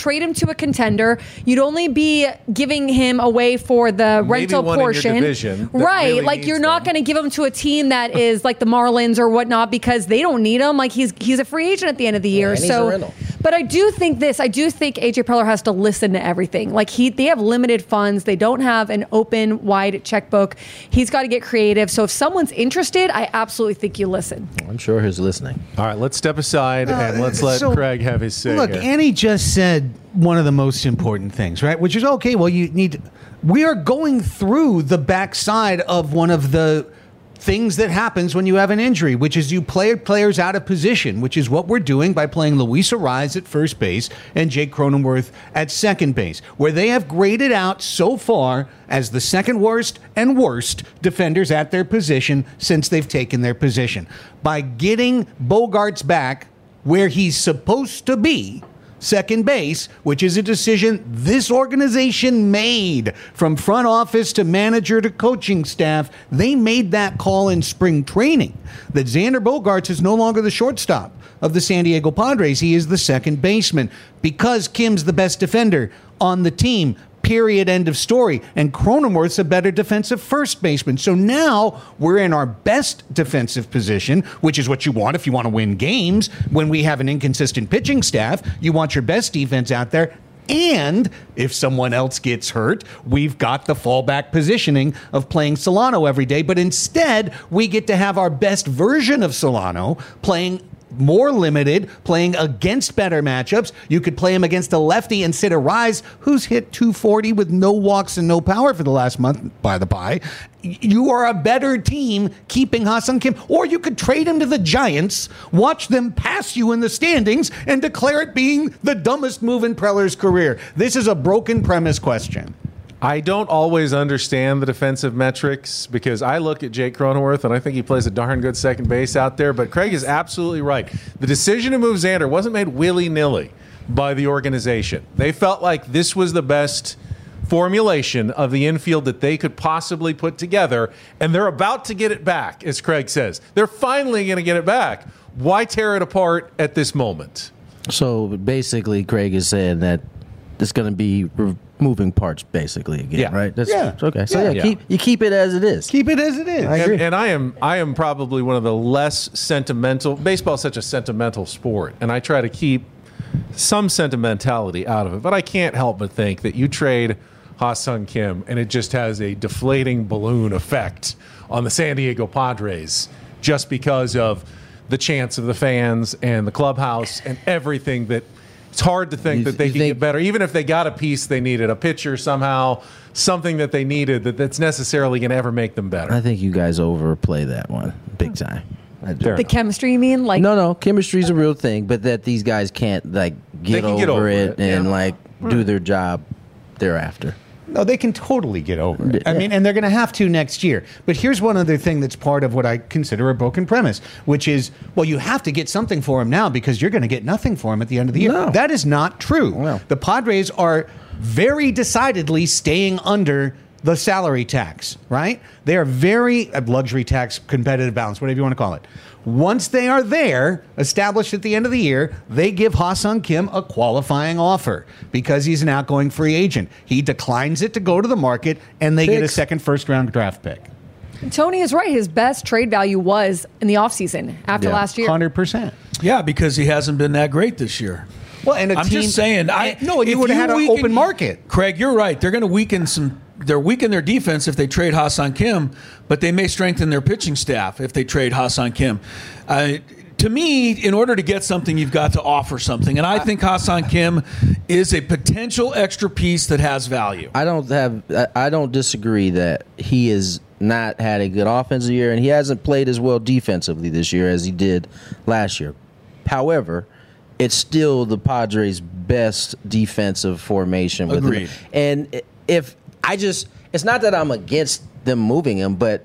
trade him to a contender. You'd only be giving him away for the Maybe rental one in your portion. division that Right. really like needs you're not them. going to give him to a team that is like the Marlins or whatnot because they don't need him. Like he's he's a free agent at the end of the year. and he's so a rental. But I do think this. I do think A J Preller has to listen to everything. Like he, they have limited funds. They don't have an open, wide checkbook. He's got to get creative. So if someone's interested, I absolutely think you listen. I'm sure he's listening. All right, let's step aside and let's let so- Craig have his say. Look, here. Annie just said one of the most important things, right? Which is, okay, well, you need... We are going through the backside of one of the things that happens when you have an injury, which is you play players out of position, which is what we're doing by playing Luis Ariz at first base and Jake Cronenworth at second base, where they have graded out so far as the second worst and worst defenders at their position since they've taken their position. By getting Bogaerts back where he's supposed to be, second base, which is a decision this organization made from front office to manager to coaching staff. They made that call in spring training that Xander Bogaerts is no longer the shortstop of the San Diego Padres. He is the second baseman because Kim's the best defender on the team. Period. End of story. And Cronenworth's a better defensive first baseman. So now we're in our best defensive position, which is what you want if you want to win games. When we have an inconsistent pitching staff, you want your best defense out there. And if someone else gets hurt, we've got the fallback positioning of playing Solano every day. But instead, we get to have our best version of Solano playing more limited, playing against better matchups. You could play him against a lefty and sit Ariz, who's hit two forty with no walks and no power for the last month, by the by. You are a better team keeping Ha-Seong Kim. Or you could trade him to the Giants, watch them pass you in the standings, and declare it being the dumbest move in Preller's career. This is a broken premise question. I don't always understand the defensive metrics because I look at Jake Cronenworth and I think he plays a darn good second base out there. But Craig is absolutely right. The decision to move Xander wasn't made willy-nilly by the organization. They felt like this was the best formulation of the infield that they could possibly put together, and they're about to get it back, as Craig says. They're finally going to get it back. Why tear it apart at this moment? So basically, Craig is saying that it's going to be re- moving parts, basically, again, Yeah. right? That's, Yeah. Okay. So, yeah, Yeah. Keep, you keep it as it is. Keep it as it is. I agree. And, and I am I am probably one of the less sentimental. Baseball is such a sentimental sport, and I try to keep some sentimentality out of it. But I can't help but think that you trade Ha-Seong Kim, and it just has a deflating balloon effect on the San Diego Padres just because of the chants of the fans and the clubhouse and everything that. It's hard to think You- that they you could think- get better. Even if they got a piece they needed, a pitcher somehow, something that they needed that, that's necessarily going to ever make them better. I think you guys overplay that one big time. I do. Fair The chemistry, you mean? Like No, no, chemistry's a real thing, but that these guys can't like get, can over, get over it, it, and yeah. like do their job thereafter. No, they can totally get over it. I Yeah. mean, and they're going to have to next year. But here's one other thing that's part of what I consider a broken premise, which is, well, you have to get something for him now because you're going to get nothing for him at the end of the year. No. That is not true. No. The Padres are very decidedly staying under the salary tax, right? They are very, uh, luxury tax, competitive balance, whatever you want to call it. Once they are there, established at the end of the year, they give Ha-Seong Kim a qualifying offer because he's an outgoing free agent. He declines it to go to the market, and they get a Picks. second first-round draft pick. Tony is right. His best trade value was in the offseason after Yeah. last year. one hundred percent. Yeah, because he hasn't been that great this year. Well, and a I'm team, just saying. I no, and you if would have had an weaken- open market. Craig, you're right. They're going to weaken some. They're weaken their defense if they trade Ha-Seong Kim, but they may strengthen their pitching staff if they trade Ha-Seong Kim. Uh, to me, in order to get something, you've got to offer something, and I think Ha-Seong Kim is a potential extra piece that has value. I don't have. I- I don't disagree that he has not had a good offensive year, and he hasn't played as well defensively this year as he did last year. However, it's still the Padres' best defensive formation. With Agreed. him. And if I just, it's not that I'm against them moving him, but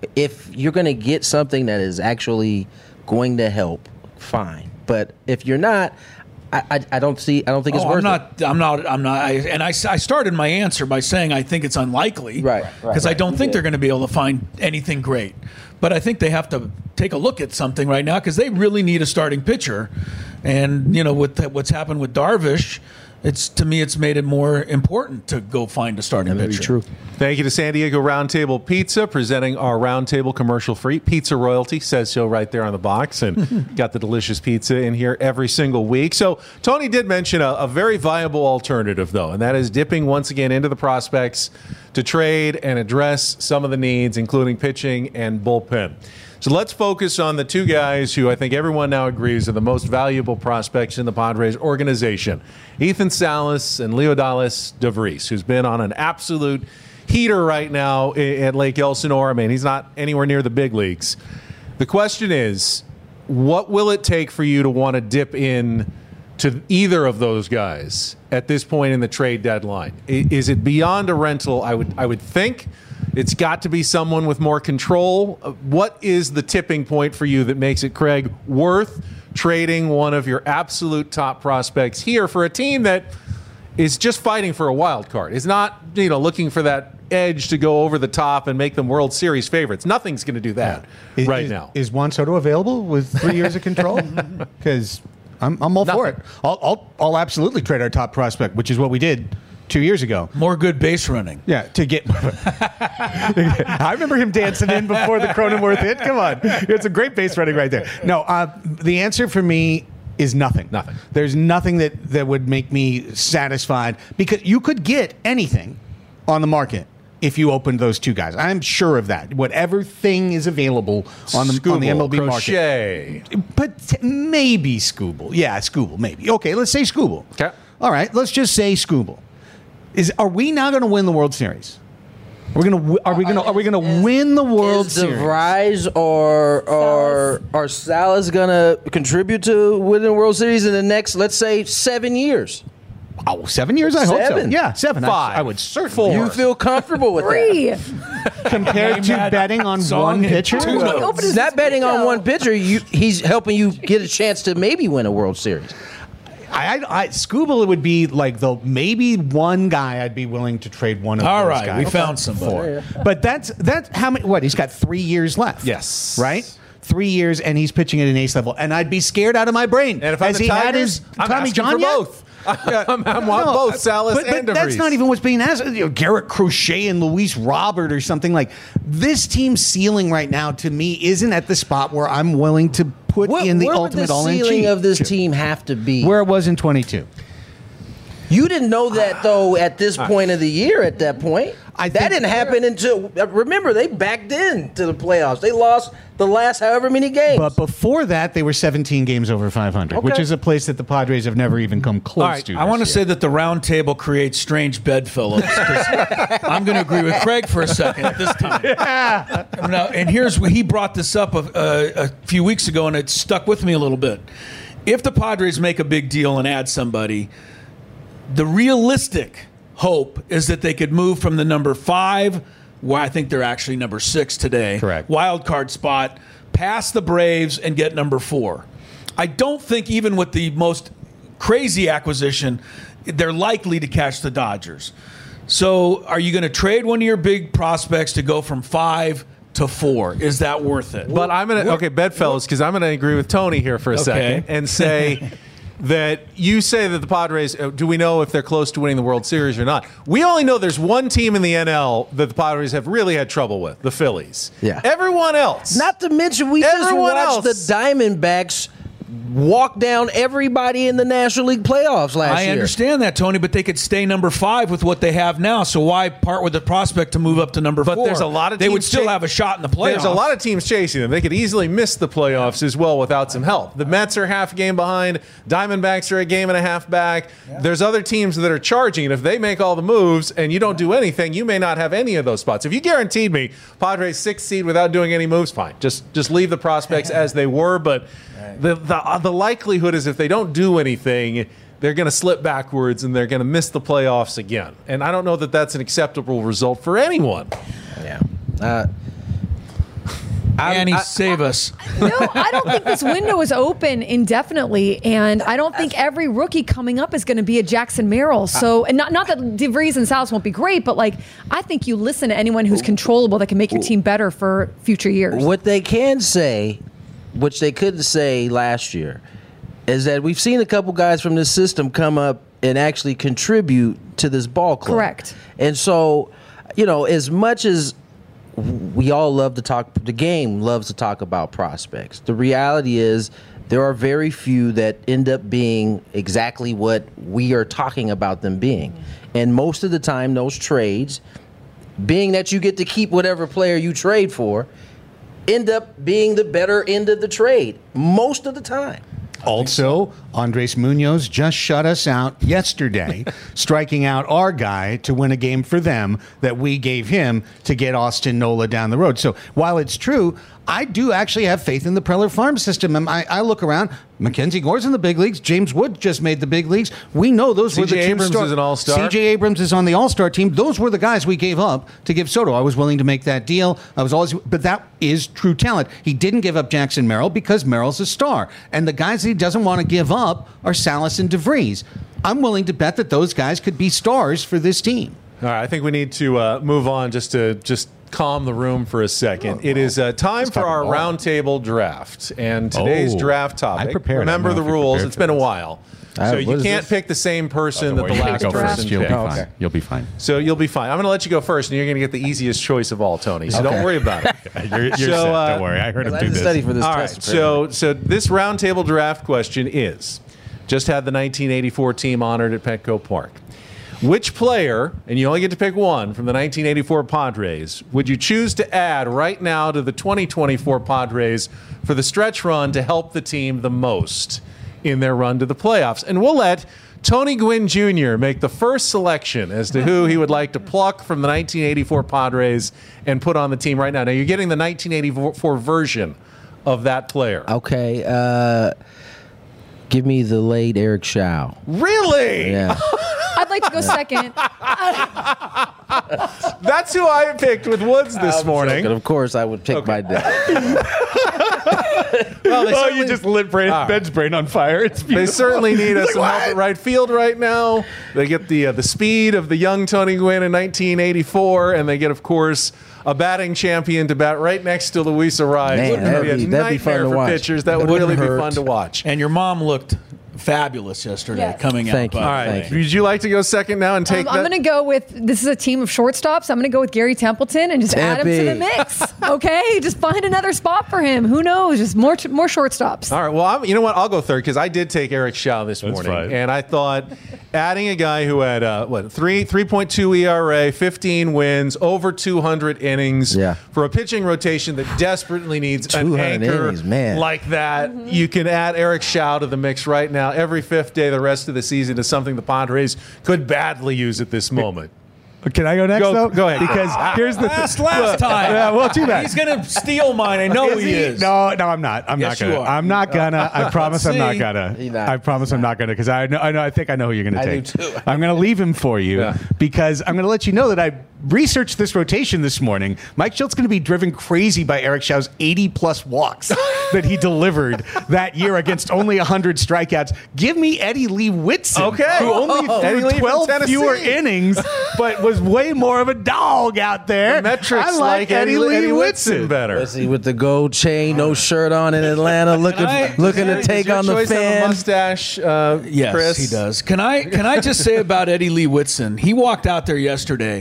if you're going to get something that is actually going to help, fine. But if you're not, I, I, I don't see. I don't think it's Oh, worth I'm not. I'm not. I'm not. I, and I, I started my answer by saying I think it's unlikely, Right, right, Because I right. don't You think did. they're going to be able to find anything great. But I think they have to take a look at something right now because they really need a starting pitcher. And you know, with the, what's happened with Darvish, it's to me, it's made it more important to go find a starting That may be pitcher. true. Thank you to San Diego Roundtable Pizza, presenting our Roundtable commercial-free Pizza Royalty. Says so right there on the box, and got the delicious pizza in here every single week. So Tony did mention a, a very viable alternative, though, and that is dipping once again into the prospects to trade and address some of the needs, including pitching and bullpen. So let's focus on the two guys who I think everyone now agrees are the most valuable prospects in the Padres organization, Ethan Salas and Leonidas DeVries, who's been on an absolute heater right now at Lake Elsinore. I mean, he's not anywhere near the big leagues. The question is, what will it take for you to want to dip in to either of those guys at this point in the trade deadline? Is it beyond a rental? I would I would think it's got to be someone with more control. What is the tipping point for you that makes it, Craig, worth trading one of your absolute top prospects here for a team that is just fighting for a wild card? Is not, you know, looking for that edge to go over the top and make them World Series favorites. Nothing's going to do that Is- right is, now. Is Juan Soto available with three years of control? Because I'm, I'm all for it. Nothing. I'll, I'll, I'll absolutely trade our top prospect, which is what we did two years ago. More good base running. Yeah, to get. I remember him dancing in before the Cronenworth hit. Come on, it's a great base running right there. No, uh, the answer for me is nothing. Nothing. There's nothing that that would make me satisfied, because you could get anything on the market if you opened those two guys. I'm sure of that. Whatever thing is available on the on the M L B Crochet. market. But maybe Scooble. Yeah, Scooble. Maybe. Okay, let's say Scooble. Okay. All right, let's just say Scooble. Is are we now going to win the World Series? We're gonna wi- are we gonna are we gonna win the World Is Series? DeVries or or or Salas gonna contribute to winning the World Series in the next, let's say, seven years? Oh, seven years? I hope so. Seven. Yeah, seven. I- Five. I, would certainly. You feel comfortable with that? Three. compared to that betting on song one in pitcher? two notes. Open He's his not betting on window. one pitcher. You, he's helping you get a chance to maybe win a World Series. I, I, I Scooble would be like the maybe one guy I'd be willing to trade one of All those right, guys we found somebody. for. But that's that's how many? What, he's got three years left. Yes. right. Three years, and he's pitching at an ace level, and I'd be scared out of my brain. And if I'm Has the he had Tigers, his I'm Tommy asking John for yet? both. I want No, both Salas but, and but that's DeVries. not even what's being asked. You know, Garrett Crochet and Luis Robert or something like this. Team's ceiling right now, to me, isn't at the spot where I'm willing to put What, in the where ultimate would the all-in ceiling cheat. of this team have to be? Where it was in twenty-two. You didn't know that, though, at this point of the year, at that point. I that think- didn't happen until, remember, they backed in to the playoffs. They lost the last however many games. But before that, they were seventeen games over five hundred, which Okay. is a place that the Padres have never even come close All right, to. I want to this say year. that the round table creates strange bedfellows. 'Cause I'm going to agree with Craig for a second at this time. Now, and here's where he brought this up a, a, a few weeks ago, and it stuck with me a little bit. If the Padres make a big deal and add somebody, the realistic hope is that they could move from the number five, where I think they're actually number six today, Correct. wild card spot, past the Braves and get number four. I don't think even with the most crazy acquisition, they're likely to catch the Dodgers. So are you going to trade one of your big prospects to go from five to four? Is that worth it? But I'm going to, okay, bedfellows, because I'm going to agree with Tony here for a Okay. second and say that you say that the Padres, uh, do we know if they're close to winning the World Series or not? We only know there's one team in the N L that the Padres have really had trouble with, the Phillies. Yeah. Everyone else. Not to mention, we just Everyone watched else. the Diamondbacks walk down everybody in the National League playoffs last I year. understand that, Tony, but they could stay number five with what they have now. So why part with the prospect to move up to number But four? there's a lot of they would teams still cha- have a shot in the playoffs. There's a lot of teams chasing them. They could easily miss the playoffs as well without some help. The Mets are half a game behind. Diamondbacks are a game and a half back. There's other teams that are charging, and if they make all the moves and you don't do anything, you may not have any of those spots. If you guaranteed me Padres sixth seed without doing any moves, fine. Just just leave the prospects as they were. But the the, uh, the likelihood is if they don't do anything, they're going to slip backwards and they're going to miss the playoffs again. And I don't know that that's an acceptable result for anyone. Yeah. Uh, Annie, I- save us. No, I don't think this window is open indefinitely, and I don't think every rookie coming up is going to be a Jackson Merrill. So, and not not that DeVries and Salas won't be great, but like I think you listen to anyone who's controllable that can make your team better for future years. What they can say, which they couldn't say last year, is that we've seen a couple guys from this system come up and actually contribute to this ball club. Correct. And so, you know, as much as we all love to talk, the game loves to talk about prospects. The reality is there are very few that end up being exactly what we are talking about them being. And most of the time, those trades, being that you get to keep whatever player you trade for, end up being the better end of the trade most of the time. Also, Andres Munoz just shut us out yesterday, striking out our guy to win a game for them that we gave him to get Austin Nola down the road. So while it's true, I do actually have faith in the Preller farm system. And I, I look around, Mackenzie Gore's in the big leagues. James Wood just made the big leagues. We know those were the C J team Abrams star- is an all-star. C J Abrams is on the all-star team. Those were the guys we gave up to give Soto. I was willing to make that deal. I was always, but that is true talent. He didn't give up Jackson Merrill because Merrill's a star. And the guys that he doesn't want to give up are Salas and DeVries. I'm willing to bet that those guys could be stars for this team. All right, I think we need to uh, move on just to just calm the room for a second. It is uh, time for our roundtable draft. And today's Oh, draft topic, I prepared. remember I don't the know if you're rules, prepared it's for been a this. while. Uh, So what you is can't this? pick the same person that the You'll last go person first. You'll be picked. Oh, fine. okay. You'll be fine. So you'll be fine. I'm going to let you go first, and you're going to get the easiest choice of all, Tony. So don't worry about it. You're, you're So, set. uh, Don't worry. I heard him I do didn't this. study for this All right, test. so so this roundtable draft question is, just had the nineteen eighty-four team honored at Petco Park. Which player, and you only get to pick one from the nineteen eighty-four Padres, would you choose to add right now to the twenty twenty-four Padres for the stretch run to help the team the most in their run to the playoffs? And we'll let Tony Gwynn Junior make the first selection as to who he would like to pluck from the nineteen eighty-four Padres and put on the team right now. Now, you're getting the nineteen eighty-four version of that player. Okay, uh, give me the late Eric Shaw. Really? Yeah. I'd like to go second. That's who I picked with Woods this morning. And of course, I would pick my dad. Well, they Oh, certainly, you just lit brain, All right. Ben's brain on fire. It's they beautiful. certainly need us some help at right field right now. They get the uh, the speed of the young Tony Gwynn in nineteen eighty-four, and they get, of course, a batting champion to bat right next to Luis Arraez. Man, Wouldn't that'd be a be- that'd be fun nightmare to for watch. pitchers. That would Wouldn't really hurt. be fun to watch. And your mom looked fabulous yesterday Yes. coming Thank out. you. by All the right. Thank way. Would you like to go second now and take Um, I'm that? going to go with, this is a team of shortstops. I'm going to go with Gary Templeton and just add him to the Tempy. mix. Okay? Just find another spot for him. Who knows? Just more more shortstops. All right. Well, I'm, you know what? I'll go third because I did take Eric Shaw this That's morning, fine. and I thought adding a guy who had uh, what three three point two E R A, fifteen wins, over two hundred innings, Yeah. for a pitching rotation that desperately needs an two hundred anchor innings, man. like that. You can add Eric Shaw to the mix right now. Every fifth day, the rest of the season is something the Padres could badly use at this moment. Can I go next, Go- though? go ahead. Because here's the Last, thing. last time. Yeah, well, too bad. He's going to steal mine. I know Is he, he? is. No, no, I'm not. I'm Yes, not you gonna. are. I'm not gonna. I promise I'm not See? gonna. He not. I promise I'm not gonna because I know. I know. I think I know who you're gonna I take. do too. I'm gonna leave him for you Yeah. because I'm gonna let you know that I researched this rotation this morning. Mike Schultz going to be driven crazy by Eric Shaw's eighty plus walks that he delivered that year against only one hundred strikeouts. Give me Eddie Lee Whitson, Okay. who only Oh. Eddie threw Lee from twelve Tennessee. fewer innings, but was way more of a dog out there. The metrics I like, Eddie, Lee Eddie Whitson. Whitson better. Let's see, with the gold chain, no shirt on in Atlanta, looking I- looking to Does take your on the choice have a fan. mustache, uh, Yes, Chris? he does. Can I can I just say about Eddie Lee Whitson? He walked out there yesterday,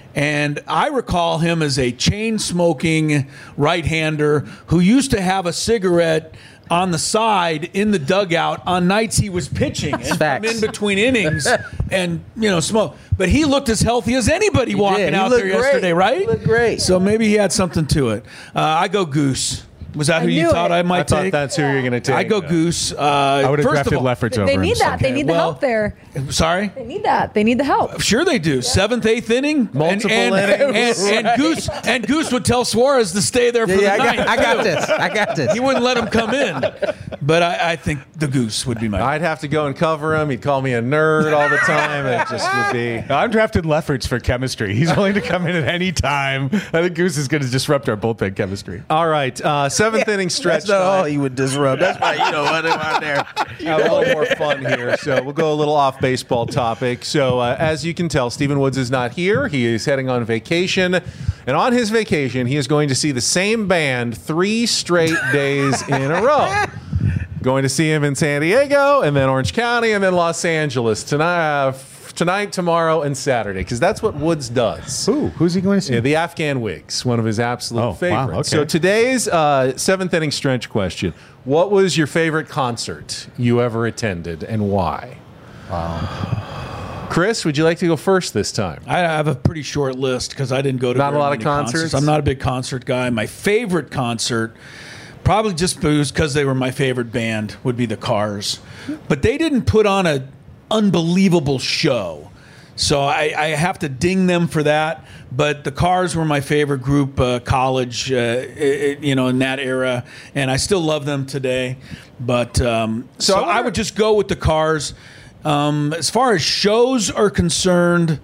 and I recall him as a chain smoking right-hander who used to have a cigarette on the side in the dugout on nights he was pitching and come Facts. in between innings and you know smoke. But he looked as healthy as anybody walking did. He out looked there great. yesterday, right? He looked great. So maybe he had something to it. Uh, I go Goose. Was that I who you knew thought it. I I might thought take? that's who you're going to take. I go Goose. Uh, I would have first drafted of all, Lefferts over They need him. that. They Okay, need the well- help there. Sorry. They need that. They need the help. Sure they do. Seventh, eighth inning, Multiple and, and, innings. and, and Goose and Goose would tell Suarez to stay there for Yeah, the I ninth. got, I got too. this. I got this. He wouldn't let him come in, but I, I think the Goose would be my. I'd have to go and cover him. He'd call me a nerd all the time. It just would be. I'm drafting Lefferts for chemistry. He's willing to come in at any time. I think Goose is going to disrupt our bullpen chemistry. All right, uh, seventh inning stretch. That's not all time. he would disrupt. That's why you know what out there. Have a little more fun here. So we'll go a little off baseball topic. So uh, as you can tell, Stephen Woods is not here. He is heading on vacation. And on his vacation, he is going to see the same band three straight days in a row. Going to see him in San Diego, and then Orange County, and then Los Angeles tonight, uh, tonight, tomorrow, and Saturday, because that's what Woods does. Who? Who's he going to see? Yeah, the Afghan Wigs, one of his absolute Oh, wow, favorites. okay. So today's uh, seventh inning stretch question: what was your favorite concert you ever attended, and why? Wow. Chris, would you like to go first this time? I have a pretty short list because I didn't go to Not a very lot of many concerts? I'm not a big concert guy. My favorite concert, probably just because they were my favorite band, would be the Cars. But they didn't put on an unbelievable show. So I, I have to ding them for that. But the Cars were my favorite group, uh, college, uh, it, you know, in that era. And I still love them today. But um, so, So I I wonder- would just go with the Cars. Um, as far as shows are concerned,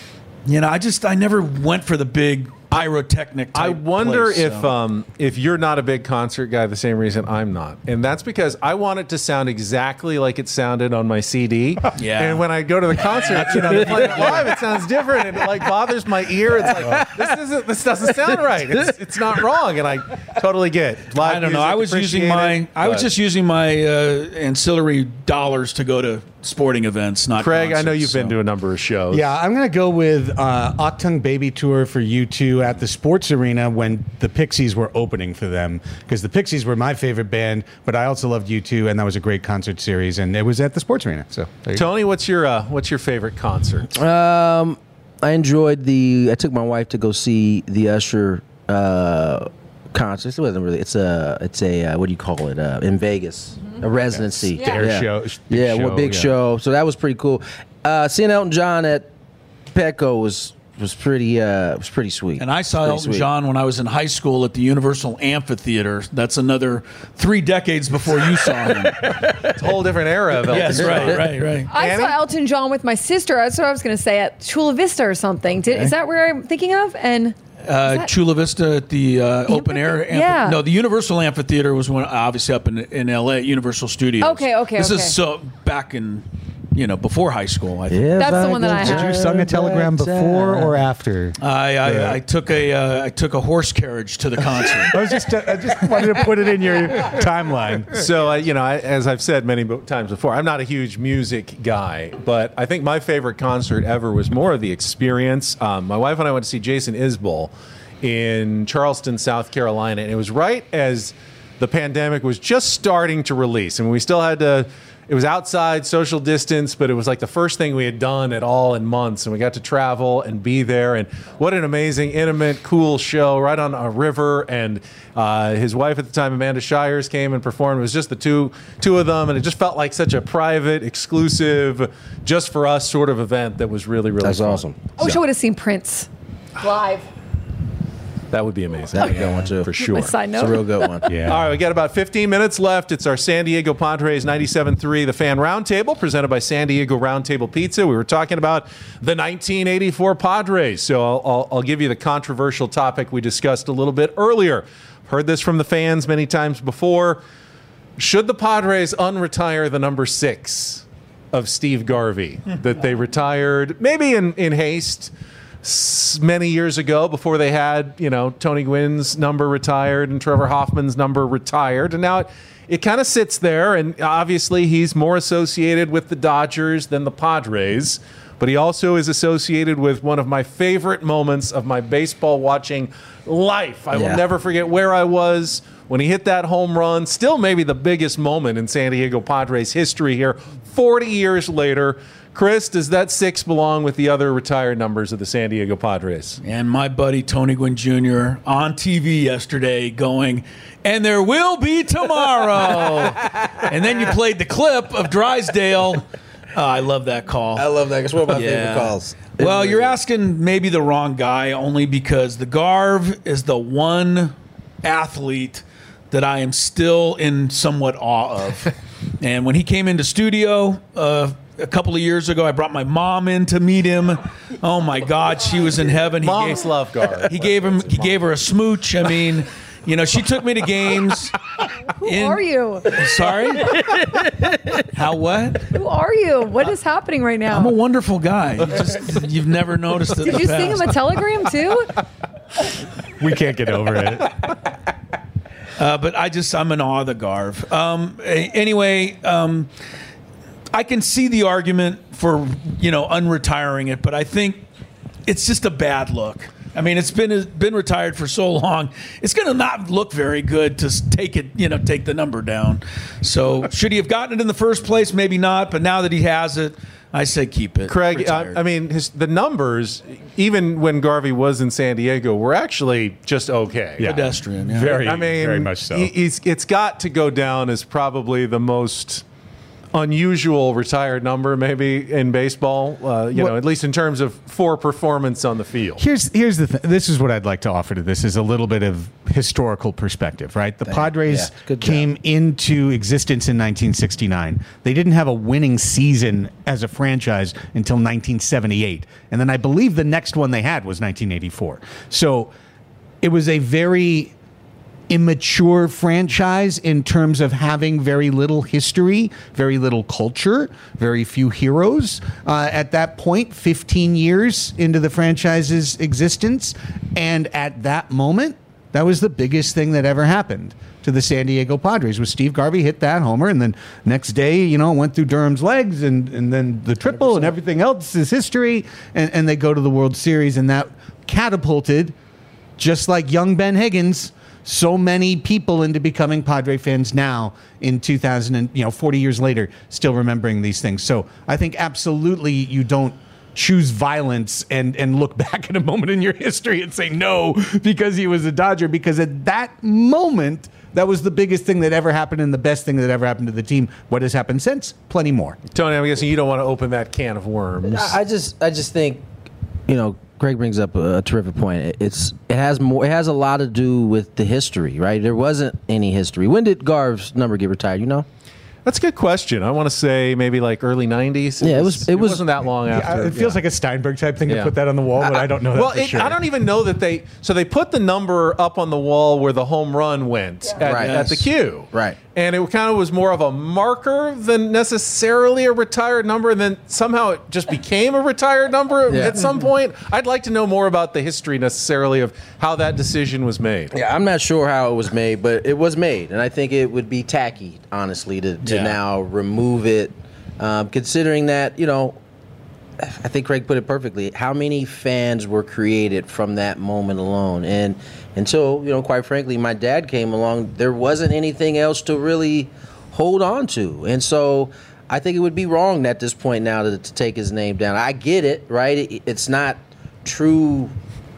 you know, I just I never went for the big pyrotechnic type I wonder place, if so. um, if you're not a big concert guy, the same reason I'm not, and that's because I want it to sound exactly like it sounded on my C D. Yeah. And when I go to the concert, you know, they're playing it live, it sounds different, and it like bothers my ear. It's like this isn't this doesn't sound right. It's, it's not wrong, and I totally get it. Live I don't know. music, I was using appreciate my it, I was but- just using my uh, ancillary dollars to go to sporting events, not Craig. I know concerts, you've been so. to a number of shows. Yeah, I'm going to go with uh, Octung Baby Tour for U two at the Sports Arena when the Pixies were opening for them, because the Pixies were my favorite band, but I also loved U two, and that was a great concert series, and it was at the Sports Arena. So there you go. Tony, what's your uh, what's your favorite concert? Um, I enjoyed the. I took my wife to go see the Usher uh, concert. It wasn't really. It's a. It's a. Uh, what do you call it? Uh, in Vegas, a residency. Their yeah. show- big yeah, show, well, big yeah. show. So that was pretty cool. Uh, seeing Elton John at Petco was was pretty. Uh, was pretty sweet. And I saw Pretty Elton sweet. John when I was in high school at the Universal Amphitheater. That's another three decades before you saw him. It's a whole different era of Elton Yes, John. right, right, right. I Annie? saw Elton John with my sister. That's what I was going to say at Chula Vista or something. Did, is that where I'm thinking of? And Uh, that- Chula Vista at the uh, open air. Amphitheater? Yeah. No, the Universal Amphitheater was one, obviously up in in L A. Universal Studios. Okay, okay, This okay. is so back in, you know, before high school. I think. If That's the one that I could had. Did you sung a telegram before or after? I I, I took a uh, I took a horse carriage to the concert. I was just I just wanted to put it in your timeline. So, uh, you know, I, as I've said many bo- times before, I'm not a huge music guy, but I think my favorite concert ever was more of the experience. Um, my wife and I went to see Jason Isbell in Charleston, South Carolina, and it was right as the pandemic was just starting to release. I mean, we still had to, it was outside, social distance, but it was like the first thing we had done at all in months, and we got to travel and be there. And what an amazing, intimate, cool show right on a river. And uh, his wife at the time, Amanda Shires, came and performed. It was just the two two of them, and it just felt like such a private, exclusive, just for us sort of event that was really, really That's fun. awesome. I wish I would have seen Prince live. That would be amazing. That's a good one too. For sure. My side It's a note. real good one. Yeah. All right, we got about fifteen minutes left. It's our San Diego Padres ninety-seven three The Fan Roundtable, presented by San Diego Roundtable Pizza. We were talking about the nineteen eighty-four Padres, so I'll, I'll, I'll give you the controversial topic we discussed a little bit earlier. Heard this from the fans many times before. Should the Padres unretire the number six of Steve Garvey that they retired maybe in, in haste s- many years ago before they had, you know, Tony Gwynn's number retired and Trevor Hoffman's number retired. And now it, it kind of sits there, and obviously he's more associated with the Dodgers than the Padres, but he also is associated with one of my favorite moments of my baseball watching life. I Yeah. will never forget where I was when he hit that home run. Still maybe the biggest moment in San Diego Padres history here, forty years later. Chris, does that six belong with the other retired numbers of the San Diego Padres? And my buddy Tony Gwynn Junior on T V yesterday going, and there will be tomorrow. And then you played the clip of Drysdale. Oh, I love that call. I love that. It's one of my Yeah. favorite calls. Well, you're asking maybe the wrong guy, only because the Garv is the one athlete that I am still in somewhat awe of. And when he came into studio uh, a couple of years ago, I brought my mom in to meet him. Oh my God, she was in heaven. He Moms gave, love Garv. He gave him. He gave her a smooch. I mean, you know, she took me to games. Who are you? Sorry. How what? Who are you? What is happening right now? I'm a wonderful guy. You just, you've never noticed it. in Did the you sing past. him a telegram too? We can't get over it. Uh, but I just, I'm in awe of the Garv. Um, anyway, um, I can see the argument for, you know, unretiring it, but I think it's just a bad look. I mean, it's been been retired for so long. It's going to not look very good to take it, you know, take the number down. So should he have gotten it in the first place? Maybe not. But now that he has it, I say keep it. Craig, I, I mean, his, the numbers, even when Garvey was in San Diego, were actually just okay. Yeah. Pedestrian. Yeah. Very, I mean, very much so. He, he's, it's got to go down as probably the most unusual retired number maybe in baseball, uh, you Well- know, at least in terms of for performance on the field. Here's here's the thing. This is what I'd like to offer to this is a little bit of historical perspective, right? The Padres yeah, good job. came into existence in nineteen sixty-nine. They didn't have a winning season as a franchise until nineteen seventy-eight. And then I believe the next one they had was nineteen eighty-four. So it was a very immature franchise in terms of having very little history, very little culture, very few heroes. Uh, at that point, fifteen years into the franchise's existence, and at that moment, that was the biggest thing that ever happened to the San Diego Padres. Was Steve Garvey hit that homer, and then next day, you know, went through Durham's legs, and, and then the triple, and everything else is history, and, and they go to the World Series, and that catapulted, just like young Ben Higgins, so many people into becoming Padre fans now in two thousand and, you know, forty years later, still remembering these things. So I think absolutely you don't choose violence and, and look back at a moment in your history and say no because he was a Dodger, because at that moment, that was the biggest thing that ever happened and the best thing that ever happened to the team. What has happened since? Plenty more. Tony, I'm guessing you don't want to open that can of worms. I I just, I just think, you know, Greg brings up a, a terrific point. It's it has more. It has a lot to do with the history, right? There wasn't any history. When did Garv's number get retired? You know? That's a good question. I want to say maybe like early nineties. Yeah, it was- it was- wasn't that long after. it feels yeah. like a Steinberg type thing Yeah. to put that on the wall, but I, don't know that well, for it, sure. I don't even know that they. So they put the number up on the wall where the home run went at, Right. at the cue. Right. And it kind of was more of a marker than necessarily a retired number. And then somehow it just became a retired number Yeah. at some point. I'd like to know more about the history necessarily of how that decision was made. Yeah, I'm not sure how it was made, but it was made, and I think it would be tacky, honestly, to, to Yeah. now remove it, um, considering that, you know, I think Craig put it perfectly. How many fans were created from that moment alone? And until, you know, quite frankly, my dad came along, there wasn't anything else to really hold on to. And so I think it would be wrong at this point now to, to take his name down. I get it, right? It, it's not true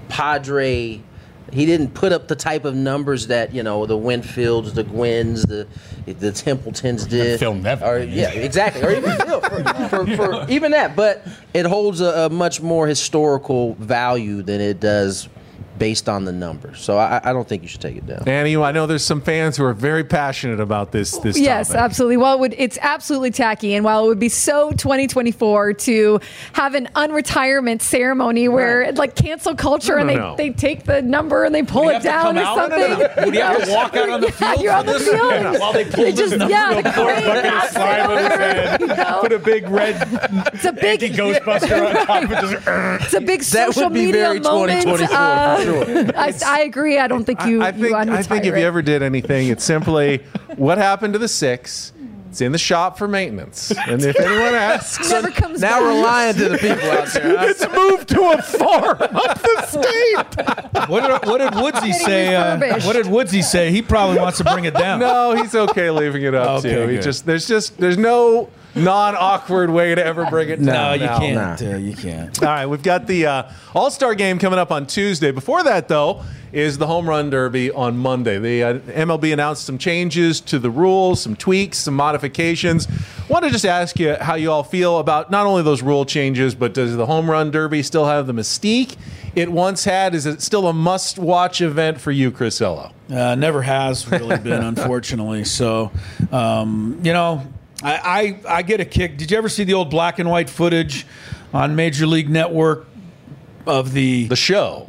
Padre. He didn't put up the type of numbers that, you know, the Winfields, the Gwynns, the the Templetons did. Phil Nevin. Or, yeah, exactly. Or even Phil, for, for, for even that. But it holds a, a much more historical value than it does based on the numbers. So I, I don't think you should take it down. Annie, I know there's some fans who are very passionate about this. This Yes, topic. absolutely. Well, it would, it's absolutely tacky. And while it would be so twenty twenty-four to have an unretirement ceremony where Right. like cancel culture No, and no, they, no. they take the number and they pull Would he it have to down come or out? No, something. no, no. Would he have to walk out on the field Yeah, you're for on the this? field. Yeah. While they pull They this just, number yeah, real the quick. crane knocks Slime on his it over, head. you know? Put a big red It's a big, anti-Ghostbuster on top of it. Just, it's a big That would social be media very moment. twenty twenty-four Uh, for sure. I, I agree. I don't think you. I, I think you I think if unretire you it. ever did anything, it's simply what happened to the six. It's in the shop for maintenance, and if anyone asks, Never comes Now back. we're lying to the people out there. huh? it's moved to a farm up the state. What did, what did Woodsy Getting say? Uh, refurbished. what did Woodsy say? He probably wants to bring it down. No, he's okay leaving it up Okay, too. He good. just there's just there's no non-awkward way to ever bring it No, down. you now. can't. Uh, you can't. All right, we've got the uh, All-Star game coming up on Tuesday. Before that, though, is the Home Run Derby on Monday. The uh, M L B announced some changes to the rules, some tweaks, some modifications. I want to just ask you how you all feel about not only those rule changes, but does the Home Run Derby still have the mystique it once had? Is it still a must-watch event for you, Crisello? Uh, never has really been, unfortunately. So, um, you know, I, I I get a kick. Did you ever see the old black and white footage on Major League Network of the The show.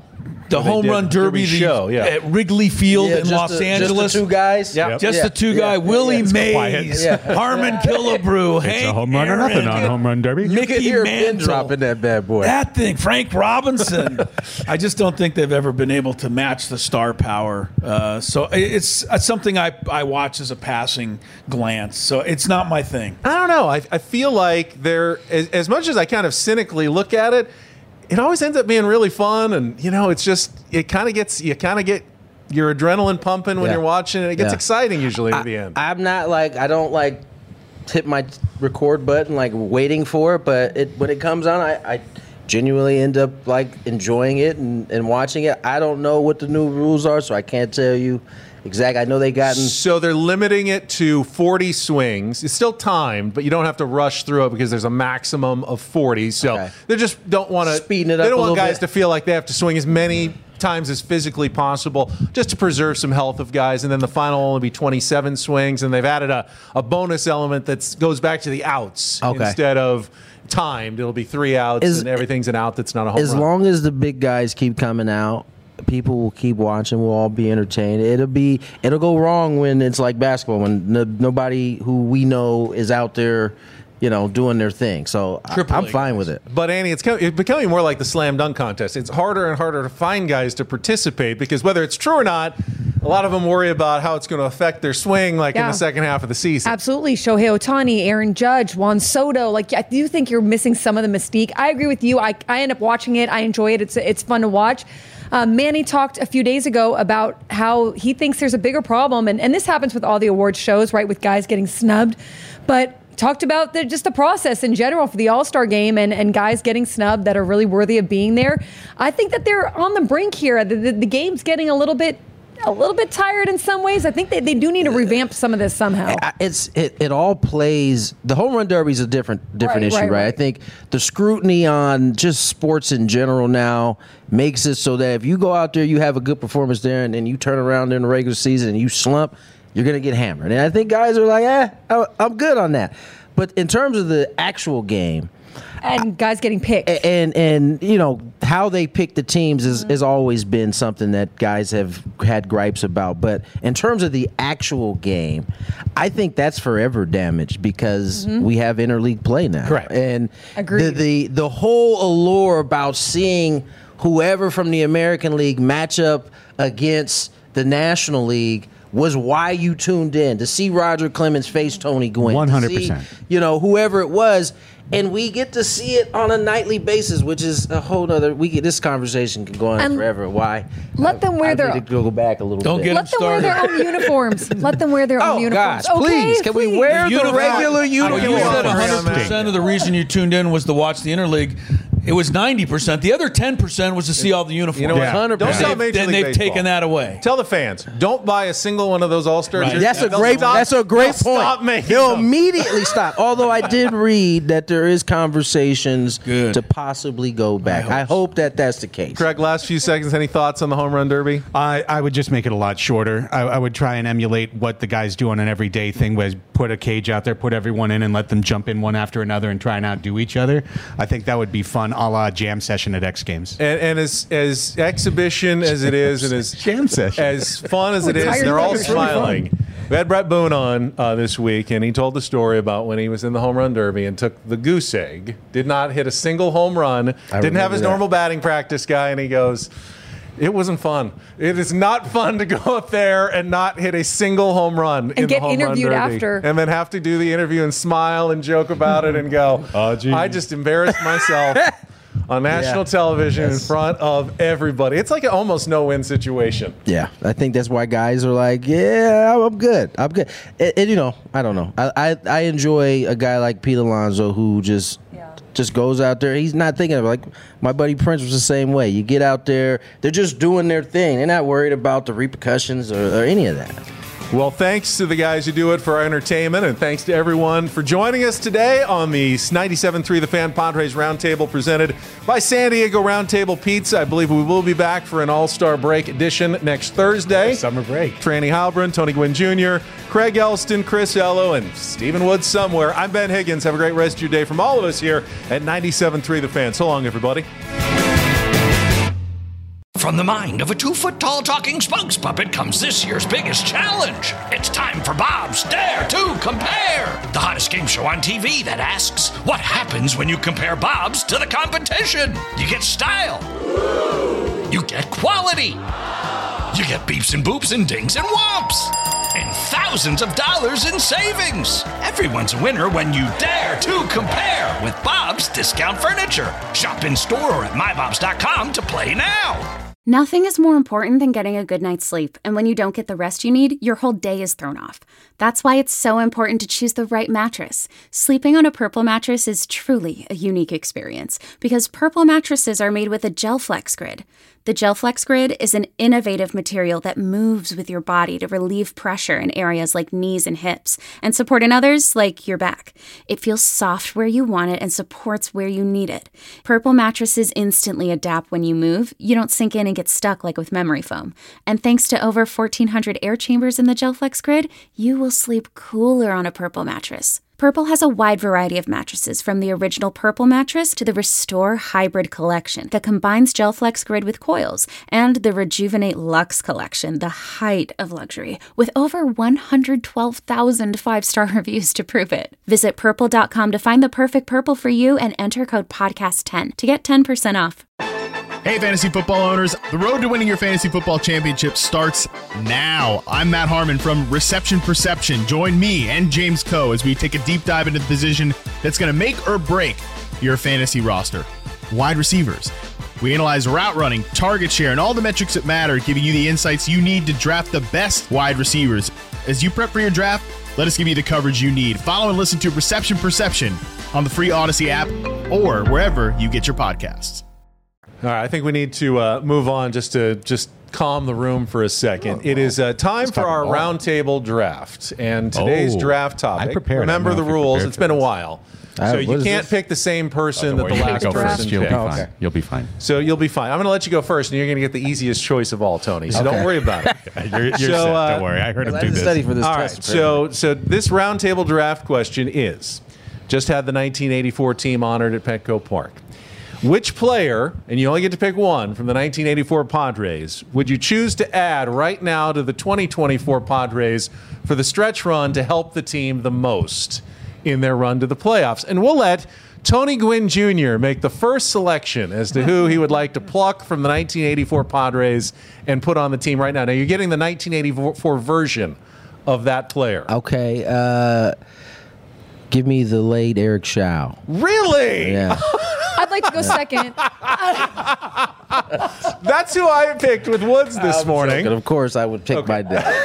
the Where they home did run derby, derby the, show, yeah. at Wrigley Field Yeah, in just Los the- Angeles. Just the two guys. Yeah. Just Yeah. the two Yeah. guy, Yeah. Willie Yeah. Mays, Yeah. Harmon Killebrew, It's Hank a home run or nothing Aaron, on Home Run Derby. You Mickey could hear a pin Mantle. drop in that bad boy. That thing, Frank Robinson. I just don't think they've ever been able to match the star power. Uh, so it's, it's something I, I watch as a passing glance. So it's not my thing. I don't know. I, I feel like they're, as, as much as I kind of cynically look at it, it always ends up being really fun. And, you know, it's just, it kind of gets, you kind of get your adrenaline pumping when Yeah. you're watching it. It gets Yeah. exciting usually I, at the end. I'm not like I don't like hit my record button like waiting for it, but it when it comes on, I, I genuinely end up like enjoying it and, and watching it. I don't know what the new rules are, so I can't tell you exactly. I know they gotten So they're limiting it to forty swings. It's still timed, but you don't have to rush through it because there's a maximum of forty. So Okay. they just don't want to Speeding it They up don't a want little guys bit. to feel like they have to swing as many times as physically possible just to preserve some health of guys. And then the final will only be twenty-seven swings, and they've added a, a bonus element that goes back to the outs Okay. instead of timed. It'll be three outs, Is- and everything's an out that's not a home as run. long as the big guys keep coming out, people will keep watching. We'll all be entertained. It'll be it'll go wrong when it's like basketball when no, nobody who we know is out there, you know, doing their thing. So I, Triple I'm A fine guys. with it. But Annie, it's, co- it's becoming more like the slam dunk contest. It's harder and harder to find guys to participate because whether it's true or not, a lot of them worry about how it's going to affect their swing, like in Yeah. the second half of the season. Absolutely. Shohei Ohtani, Aaron Judge, Juan Soto. Like, I do think you're missing some of the mystique. I agree with you. I, I end up watching it. I enjoy it. It's it's fun to watch. Uh, Manny talked a few days ago about how he thinks there's a bigger problem. And, and this happens with all the awards shows, right, with guys getting snubbed. But talked about the, just the process in general for the All-Star game and, and guys getting snubbed that are really worthy of being there. I think that they're on the brink here. The, the, the game's getting a little bit a little bit tired in some ways. I think they, they do need to revamp some of this somehow. I- It's it, it all plays. The home run derby is a different different Right, issue, right, right, I right. think the scrutiny on just sports in general now makes it so that if you go out there, you have a good performance there, and then you turn around during the regular season and you slump, you're gonna get hammered. And I think guys are like, eh, I- I'm good on that. But in terms of the actual game, And guys getting picked. and and you know how they pick the teams is, has always been something that guys have had gripes about. But in terms of the actual game, I think that's forever damaged because we have interleague play now. Correct. And Agreed. the, the the whole allure about seeing whoever from the American League match up against the National League was why you tuned in to see Roger Clemens face Tony Gwynn. to one hundred percent. see, You know, whoever it was. And we get to see it on a nightly basis, which is a whole nother. We get this conversation can go on And forever. Why? let them wear I their- need to go back a little Don't bit. get Let them wear their own uniforms. Let them wear their Oh, own uniforms. gosh, please. Okay, Can we please. wear the Uniform- regular You uniform? said Yeah. one hundred percent of the reason you tuned in was to watch the interleague. It was ninety percent. The other ten percent was to see all the uniforms. You know what? Yeah. Don't Don't tell They've- Major then League they've Baseball. taken that away. Tell the fans, don't buy a single one of those All-Star Right. jerseys. That's a They'll great. stop- that's a great they'll point. Stop making They'll them. immediately stop. Although I did read that there is conversations Good. to possibly go back. I hope hope, that that's the case. Craig, last few seconds, any thoughts on the home run derby? I, I would just make it a lot shorter. I, I would try and emulate what the guys do on an everyday thing, was put a cage out there, put everyone in, and let them jump in one after another and try and outdo each other. I think that would be fun, a la jam session at X Games. And, and as as exhibition as it is, and as Jam session. as fun as it is, tired they're all players. Really smiling. We had Brett Boone on uh, this week, and he told the story about when he was in the home run derby and took the goose egg, did not hit a single home run, didn't have remember his that. normal batting practice guy, and he goes, it wasn't fun. It is not fun to go up there and not hit a single home run in the get home run interviewed derby. after. And then have to do the interview and smile and joke about it and go, Oh, gee. I just embarrassed myself on national Yeah. television Yes. in front of everybody. It's like an almost no-win situation. Yeah, I think that's why guys are like, yeah, I'm good. I'm good. And, and, you know, I don't know. I, I I enjoy a guy like Pete Alonso who just just goes out there. He's not thinking of it. Like my buddy Prince was the same way. You get out there, they're just doing their thing. They're not worried about the repercussions or, or any of that. Well, thanks to the guys who do it for our entertainment, and thanks to everyone for joining us today on the ninety-seven point three The Fan Padres Roundtable presented by San Diego Roundtable Pizza. I believe we will be back for an All-Star Break edition next Thursday. Summer break. Franny Halbrin, Tony Gwynn Junior, Craig Elston, Chris Ello, and Stephen Woods somewhere. I'm Ben Higgins. Have a great rest of your day from all of us here at ninety-seven point three The Fan. So long, everybody. From the mind of a two-foot-tall talking spokes puppet comes this year's biggest challenge. It's time for Bob's Dare to Compare, the hottest game show on T V that asks, what happens when you compare Bobs to the competition? You get style. You get quality. You get beeps and boops and dings and whomps. And thousands of dollars in savings. Everyone's a winner when you dare to compare with Bob's Discount Furniture. Shop in store or at my bobs dot com to play now. Nothing is more important than getting a good night's sleep, and when you don't get the rest you need, your whole day is thrown off. That's why it's so important to choose the right mattress. Sleeping on a Purple mattress is truly a unique experience, because Purple mattresses are made with a GelFlex Grid. The GelFlex Grid is an innovative material that moves with your body to relieve pressure in areas like knees and hips, and support in others like your back. It feels soft where you want it and supports where you need it. Purple mattresses instantly adapt when you move. You don't sink in and get stuck like with memory foam. And thanks to over fourteen hundred air chambers in the GelFlex Grid, you will sleep cooler on a Purple mattress. Purple has a wide variety of mattresses, from the original Purple mattress to the Restore Hybrid collection that combines GelFlex Grid with coils, and the Rejuvenate Luxe collection, the height of luxury, with over one hundred twelve thousand five-star reviews to prove it. Visit purple dot com to find the perfect Purple for you and enter code podcast ten to get ten percent off. Hey, fantasy football owners. The road to winning your fantasy football championship starts now. I'm Matt Harmon from Reception Perception. Join me and James Coe as we take a deep dive into the position that's going to make or break your fantasy roster. Wide receivers. We analyze route running, target share, and all the metrics that matter, giving you the insights you need to draft the best wide receivers. As you prep for your draft, let us give you the coverage you need. Follow and listen to Reception Perception on the free Odyssey app or wherever you get your podcasts. All right, I think we need to uh, move on just to just calm the room for a second. It is uh, time Let's for our ball. roundtable draft. And today's Oh, draft topic, I prepared. remember I the don't know if rules, you're it's been a prepared while. Uh, So what you is can't this? pick the same person that the You'll last go draft. first. person You'll be picked. Oh, fine. okay. You'll be fine. So you'll be fine. I'm going to let you go first, and you're going to get the easiest choice of all, Tony. So don't worry about it. You're, you're So, set. uh, Don't worry. I heard him I do didn't this. study for this All right, test. so so this roundtable draft question is, just had the nineteen eighty-four team honored at Petco Park. Which player, and you only get to pick one from the nineteen eighty-four Padres, would you choose to add right now to the twenty twenty-four Padres for the stretch run to help the team the most in their run to the playoffs? And we'll let Tony Gwynn Junior make the first selection as to who he would like to pluck from the nineteen eighty-four Padres and put on the team right now. Now, you're getting the nineteen eighty-four version of that player. Okay, uh, give me the late Eric Shaw. Really? Yeah. I'd like to go second. That's who I picked with Woods this morning. And of course, I would pick my dad.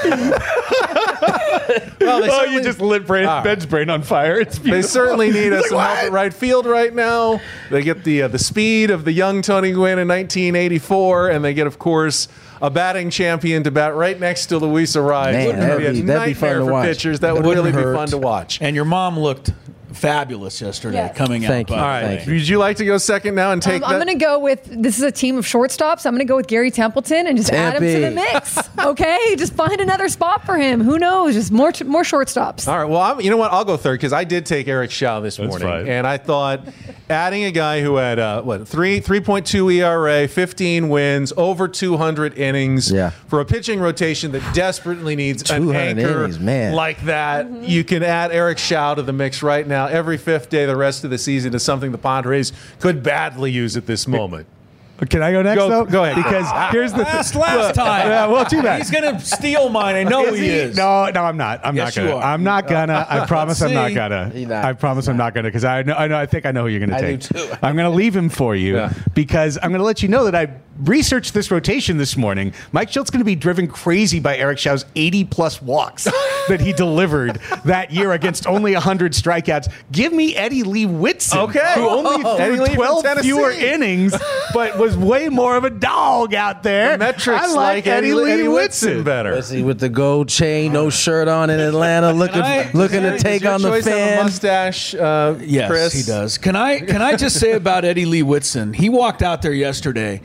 Well, they Oh, certainly, you just lit brain, All right. Ben's brain on fire. It's they beautiful. certainly need us Like, some help what? at right field right now. They get the uh, the speed of the young Tony Gwynn in nineteen eighty-four, and they get, of course, a batting champion to bat right next to Luis Ariz. Man, Wouldn't that'd be a be- that'd be fun nightmare to for watch. pitchers. That would Wouldn't really hurt. be fun to watch. And your mom looked fabulous yesterday Yes. coming out. Thank you. by All the right. way. Thank you. Would you like to go second now and take Um, I'm that? going to go with, this is a team of shortstops. I'm going to go with Gary Templeton and just add him to the Tempy. mix. Okay, just find another spot for him. Who knows? Just more more shortstops. All right. Well, I'm, you know what? I'll go third because I did take Eric Shaw this That's morning, fine. and I thought adding a guy who had uh, what three three point two E R A, fifteen wins, over two hundred innings, Yeah. for a pitching rotation that desperately needs an two hundred anchor innings, man. like that. You can add Eric Shaw to the mix right now. Every fifth day, the rest of the season is something the Padres could badly use at this moment. Can I go next, Go- though? go ahead. Because here's the Last, thing. last time. Yeah, well, too bad. He's going to steal mine. I know Is he, is. No, no, I'm not. I'm Yes, not gonna. you are. I'm not gonna. I promise I'm not see. gonna. He not. I promise I'm not gonna because I know. I know. I think I know who you're gonna I take. do too. I'm gonna leave him for you Yeah. because I'm gonna let you know that I researched this rotation this morning. Mike Schultz going to be driven crazy by Eric Shaw's eighty plus walks that he delivered that year against only one hundred strikeouts. Give me Eddie Lee Whitson, Okay. who only Oh. Eddie threw Lee from twelve Tennessee. fewer innings, but was way more of a dog out there. The metrics I like, Eddie, Lee Whitson better. Let's see, with the gold chain, no shirt on in Atlanta, looking I- looking to Does take your on the choice have a fan. mustache, uh, Yes, Chris? he does. Can I can I just say about Eddie Lee Whitson? He walked out there yesterday,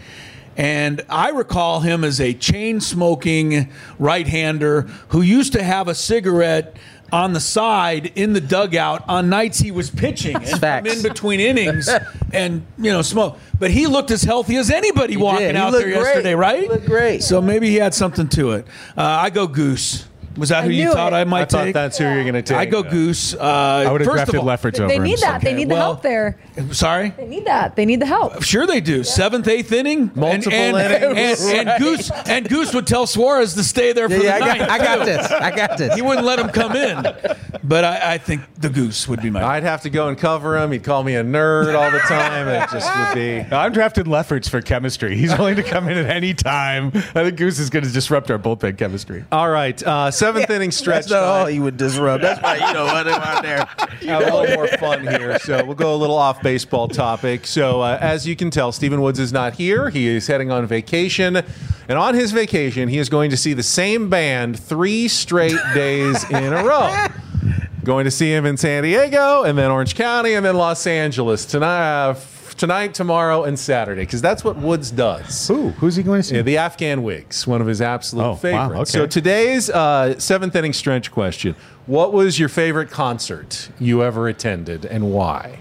And I recall him as a chain-smoking right-hander who used to have a cigarette on the side in the dugout on nights he was pitching and from in between innings and, you know, smoke. But he looked as healthy as anybody He walking did. He out looked there great. yesterday, right? He looked great. So maybe he had something to it. Uh, I go Goose. Was that I who you knew thought it. I might I thought take? that's who you're going to take. I go Goose. Uh, I would have first drafted of all, Lefferts over They him. need that. They need the well- help there. Sorry? They need that. They need the help. Sure they do. Seventh, eighth inning, Multiple and, and, innings. and, and Goose and Goose would tell Suarez to stay there for Yeah, the I night. got, I got too. this. I got this. He wouldn't let him come in. But I, I think the Goose would be my. I'd have to go and cover him. He'd call me a nerd all the time. It just would be. I'm drafted Lefferts for chemistry. He's willing to come in at any time. I think Goose is going to disrupt our bullpen chemistry. All right, uh, seventh inning stretch. That's not all time. he would disrupt. That's why, you know, what out there. Have a little more fun here. So we'll go a little off baseball topic. So uh, as you can tell, Stephen Woods is not here. He is heading on vacation. And on his vacation, he is going to see the same band three straight days in a row. Going to see him in San Diego, and then Orange County, and then Los Angeles tonight, uh, tonight, tomorrow, and Saturday, because that's what Woods does. Ooh, who's he going to see? Yeah, the Afghan Wigs, one of his absolute Oh, wow, favorites. okay. So today's uh, seventh inning stretch question: what was your favorite concert you ever attended, and why?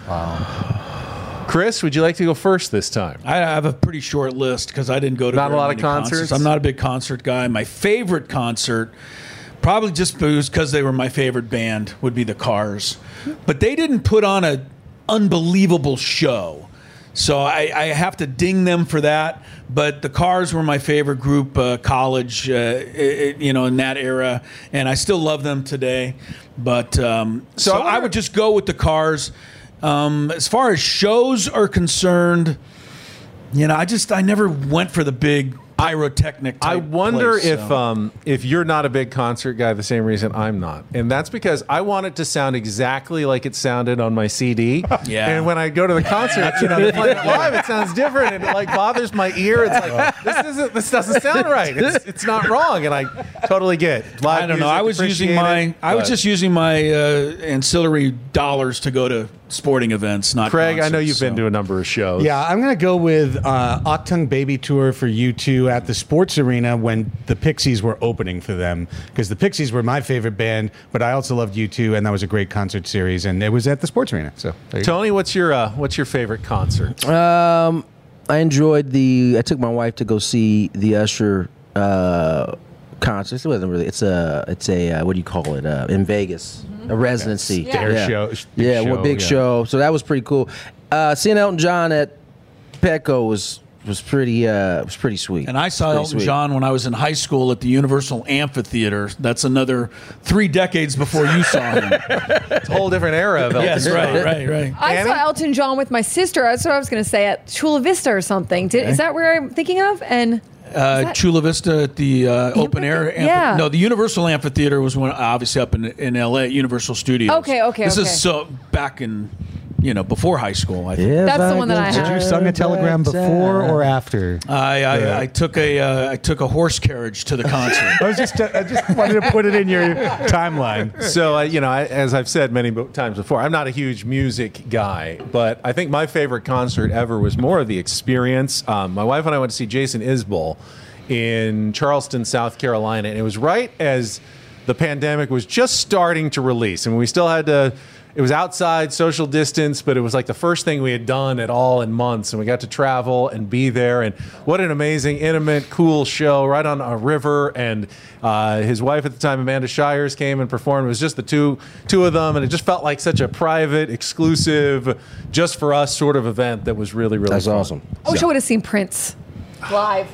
Wow. Chris, would you like to go first this time? I have a pretty short list because I didn't go to Not a very lot of many concerts? I'm not a big concert guy. My favorite concert, probably just because they were my favorite band, would be the Cars. But they didn't put on an unbelievable show. So I, I have to ding them for that. But the Cars were my favorite group, uh, college, uh, it, you know, in that era. And I still love them today. But um, So so, I wonder- I would just go with the Cars. Um, as far as shows are concerned, you know, I just I never went for the big pyrotechnic type I wonder place, if so. um, if you're not a big concert guy, the same reason I'm not, and that's because I want it to sound exactly like it sounded on my C D. Yeah. And when I go to the concert, you know, they play it live, it sounds different, and it like bothers my ear. It's like this isn't this doesn't sound right. It's it's not wrong, and I totally get. Live I don't know. music, I was using appreciate my it, I was but- just using my uh, ancillary dollars to go to sporting events, not Craig, I know concerts, you've been so. to a number of shows. Yeah, I'm going to go with uh, Octung Baby Tour for U two at the Sports Arena when the Pixies were opening for them, because the Pixies were my favorite band, but I also loved U two, and that was a great concert series, and it was at the Sports Arena. So there you go. Tony, what's your uh, what's your favorite concert? Um, I enjoyed the. I took my wife to go see the Usher uh, concert. It wasn't really. It's a. It's a. Uh, what do you call it? Uh, in Vegas, a residency. Yeah. Air yeah. show- big yeah, well, show, big yeah. show. So that was pretty cool. Uh, seeing Elton John at Petco was was pretty. Uh, was pretty sweet. And I saw Pretty Elton sweet. John when I was in high school at the Universal Amphitheater. That's another three decades before you saw him. It's a whole different era of Elton Yes, John. right, right, right. I Annie? saw Elton John with my sister. That's what I was going to say at Chula Vista or something. Did, is that where I'm thinking of? And Uh, that- Chula Vista at the uh, open air. amphitheater? Yeah. No, the Universal Amphitheater was one obviously up in in L A. Universal Studios. Okay, okay, This okay. is so back in you know before high school. I think. If That's the I one that I could had. Did you sung a telegram turn back before time. or after? I I, I took a uh, I took a horse carriage to the concert. I was just I just wanted to put it in your timeline. So, uh, you know, I, as I've said many bo- times before, I'm not a huge music guy, but I think my favorite concert ever was more of the experience. Um, my wife and I went to see Jason Isbell in Charleston, South Carolina, and it was right as the pandemic was just starting to release. And we still had to, it was outside, social distance, but it was like the first thing we had done at all in months. And we got to travel and be there. And what an amazing, intimate, cool show right on a river. And uh, his wife at the time, Amanda Shires, came and performed. It was just the two two of them. And it just felt like such a private, exclusive, just for us sort of event that was really, really That's fun. awesome. I wish I would have seen Prince live.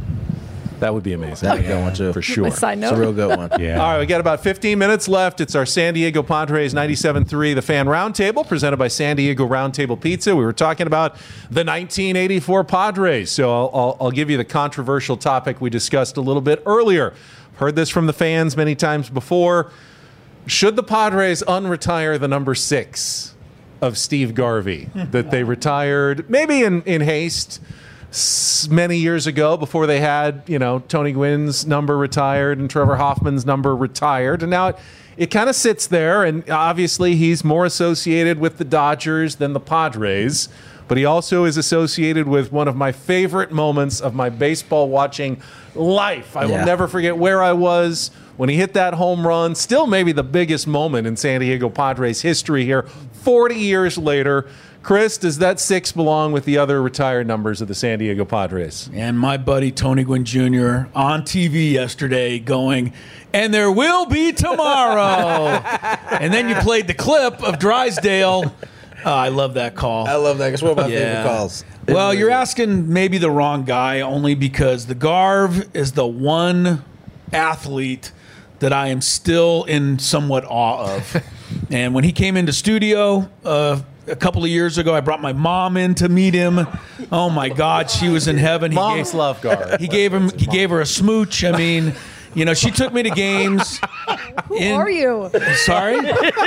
That would be amazing. That's a good one too. For sure. My side It's a note. real good one. Yeah. All right, we got about fifteen minutes left. It's our San Diego Padres ninety-seven three The Fan Roundtable, presented by San Diego Roundtable Pizza. We were talking about the nineteen eighty-four Padres, so I'll, I'll, I'll give you the controversial topic we discussed a little bit earlier. Heard this from the fans many times before. Should the Padres unretire the number six of Steve Garvey that they retired maybe in, in haste s- many years ago before they had, you know, Tony Gwynn's number retired and Trevor Hoffman's number retired. And now it, it kind of sits there, and obviously he's more associated with the Dodgers than the Padres. but he also is associated with one of my favorite moments of my baseball watching life. I Yeah. will never forget where I was when he hit that home run. Still maybe the biggest moment in San Diego Padres history here, forty years later. Chris, does that six belong with the other retired numbers of the San Diego Padres? And my buddy Tony Gwynn Junior on T V yesterday going, and there will be tomorrow. And then you played the clip of Drysdale. Oh, I love that call. I love that. It's one of my Yeah. favorite calls. Well, you're asking maybe the wrong guy only because the Garv is the one athlete that I am still in somewhat awe of. And when he came into studio uh, a couple of years ago, I brought my mom in to meet him. Oh my God, she was in heaven. He Moms gave, love Garv. He gave him. He gave her a smooch. I mean, you know, she took me to games. Who are you? Sorry.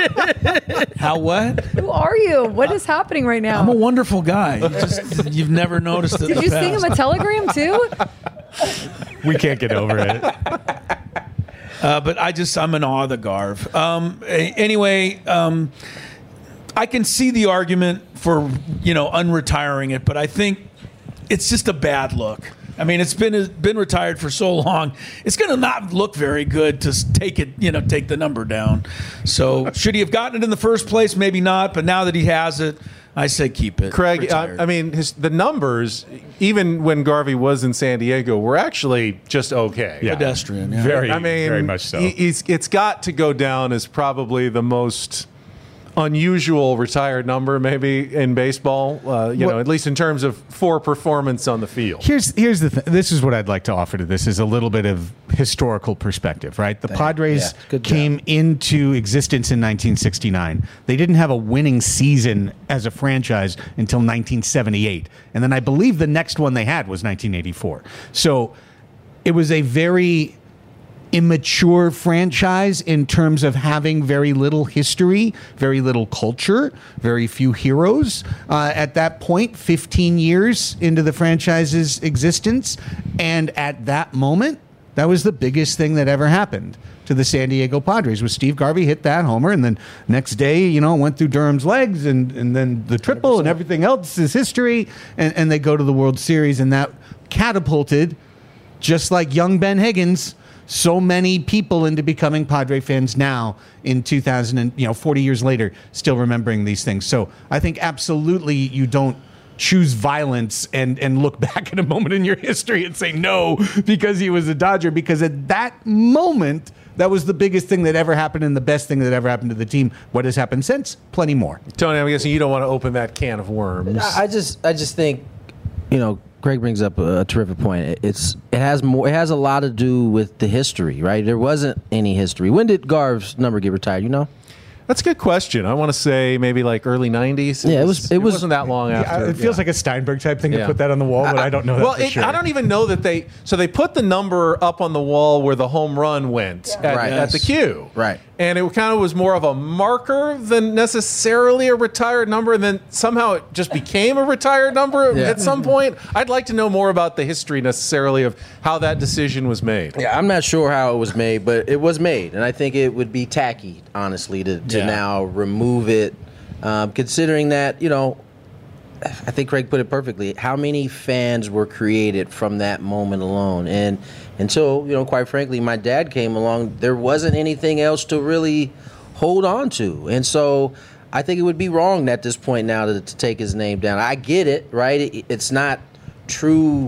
How what? Who are you? What is happening right now? I'm a wonderful guy. You just you've never noticed it. in Did the you sing him past. a telegram too? We can't get over it. Uh, but I just, I'm in awe of the Garv. Um, a- anyway, um, I can see the argument for, you know, unretiring it, but I think it's just a bad look. I mean, it's been been retired for so long. It's going to not look very good to s- take it, you know, take the number down. So should he have gotten it in the first place? Maybe not. But now that he has it, I say keep it. Craig, I, retired. I mean, his, the numbers, even when Garvey was in San Diego, were actually just okay. Yeah. pedestrian. Yeah. Very, I mean, very much so. he- he's, it's got to go down as probably the most unusual retired number, maybe in baseball. Uh, you know, at least in terms of for performance on the field. Here's here's the thing. This is what I'd like to offer to this is a little bit of historical perspective, right? The Padres yeah, good job. came into existence in nineteen sixty-nine. They didn't have a winning season as a franchise until nineteen seventy-eight. And then I believe the next one they had was nineteen eighty-four. So it was a very immature franchise in terms of having very little history, very little culture, very few heroes. Uh, at that point, fifteen years into the franchise's existence, and at that moment, that was the biggest thing that ever happened to the San Diego Padres was Steve Garvey hit that homer, and then next day, you know, went through Durham's legs, and, and then the triple, and everything else is history, and, and they go to the World Series, and that catapulted, just like young Ben Higgins, so many people into becoming Padre fans now in two thousand and you know forty years later, still remembering these things. So I think absolutely you don't choose violence and and look back at a moment in your history and say no because he was a Dodger, because at that moment that was the biggest thing that ever happened and the best thing that ever happened to the team. What has happened since? Plenty more. Tony, I'm guessing you don't want to open that can of worms. I I just, I just think, you know, Greg brings up a, a terrific point. It- It's, it has more, it has a lot to do with the history, right? There wasn't any history. When did Garv's number get retired? You know? That's a good question. I want to say maybe like early nineties. Yeah, it was- it was- wasn't that long after. it feels yeah. like a Steinberg type thing Yeah. to put that on the wall, but I, don't know that Well, for it, sure. I don't even know that they. So they put the number up on the wall where the home run went at, Right. at the cue. Right. And it kind of was more of a marker than necessarily a retired number. And then somehow it just became a retired number Yeah. at some point. I'd like to know more about the history necessarily of how that decision was made. Yeah, I'm not sure how it was made, but it was made, and I think it would be tacky, honestly, to, to Yeah. now remove it, um, considering that, you know, I think Craig put it perfectly. How many fans were created from that moment alone? And until, you know, quite frankly, my dad came along, there wasn't anything else to really hold on to. And so I think it would be wrong at this point now to, to take his name down. I get it, right? It, it's not true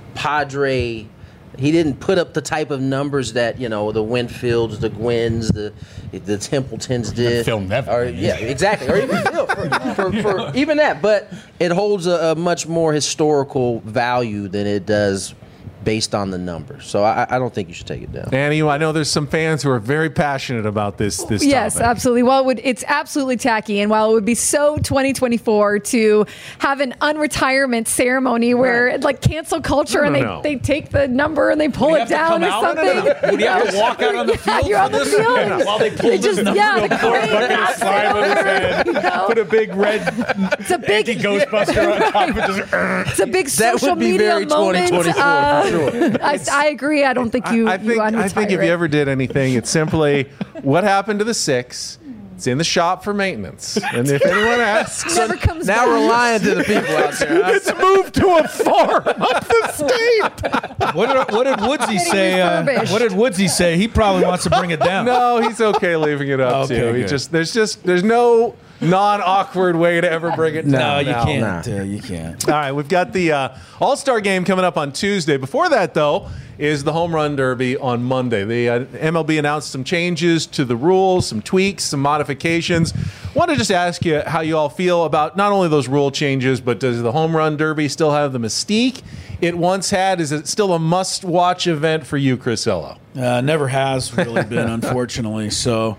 Padre. He didn't put up the type of numbers that, you know, the Winfields, the Gwynns, the the Templetons did. Phil Nevin. Or, yeah, exactly. Or even Phil, for, for, for even that. But it holds a, a much more historical value than it does based on the numbers. So I, I don't think you should take it down. Annie, I know there's some fans who are very passionate about this. This Yes, topic. absolutely. Well, it would, it's absolutely tacky. And while it would be so twenty twenty-four to have an unretirement ceremony where it's like cancel culture No, and no, they, no. they take the number and they pull Would he it have to down come or out? No, something. no, no. Would he have to walk out on the field Yeah, you're for on the this? field. Yeah, while they pull They this just, number yeah, the down. crane knocks it over, you know? Put a big red It's a big, Ghostbuster on top of it. it's a big That social would be media very moment. twenty twenty-four Uh, for sure. I, I agree. I don't think you. I, I think you I think if unretire you it. ever did anything, it's simply what happened to the six It's in the shop for maintenance. And if anyone asks, Never comes Now back. we're lying to the people out there. huh? It's moved to a farm up the state. What did, what did Woodsy Getting say? Uh, refurbished. what did Woodsy say? He probably wants to bring it down. no, he's okay leaving it up Okay, too. He good. just there's just there's no non-awkward way to ever bring it No, down. you now. can't. Uh, you can't. All right, we've got the uh, All-Star game coming up on Tuesday. Before that, though, is the Home Run Derby on Monday. The uh, M L B announced some changes to the rules, some tweaks, some modifications. Want to just ask you how you all feel about not only those rule changes, but does the Home Run Derby still have the mystique it once had? Is it still a must-watch event for you, Crisello? Uh, never has really been, unfortunately. So,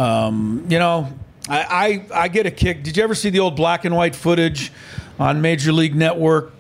um, you know, I, I I get a kick. Did you ever see the old black and white footage on Major League Network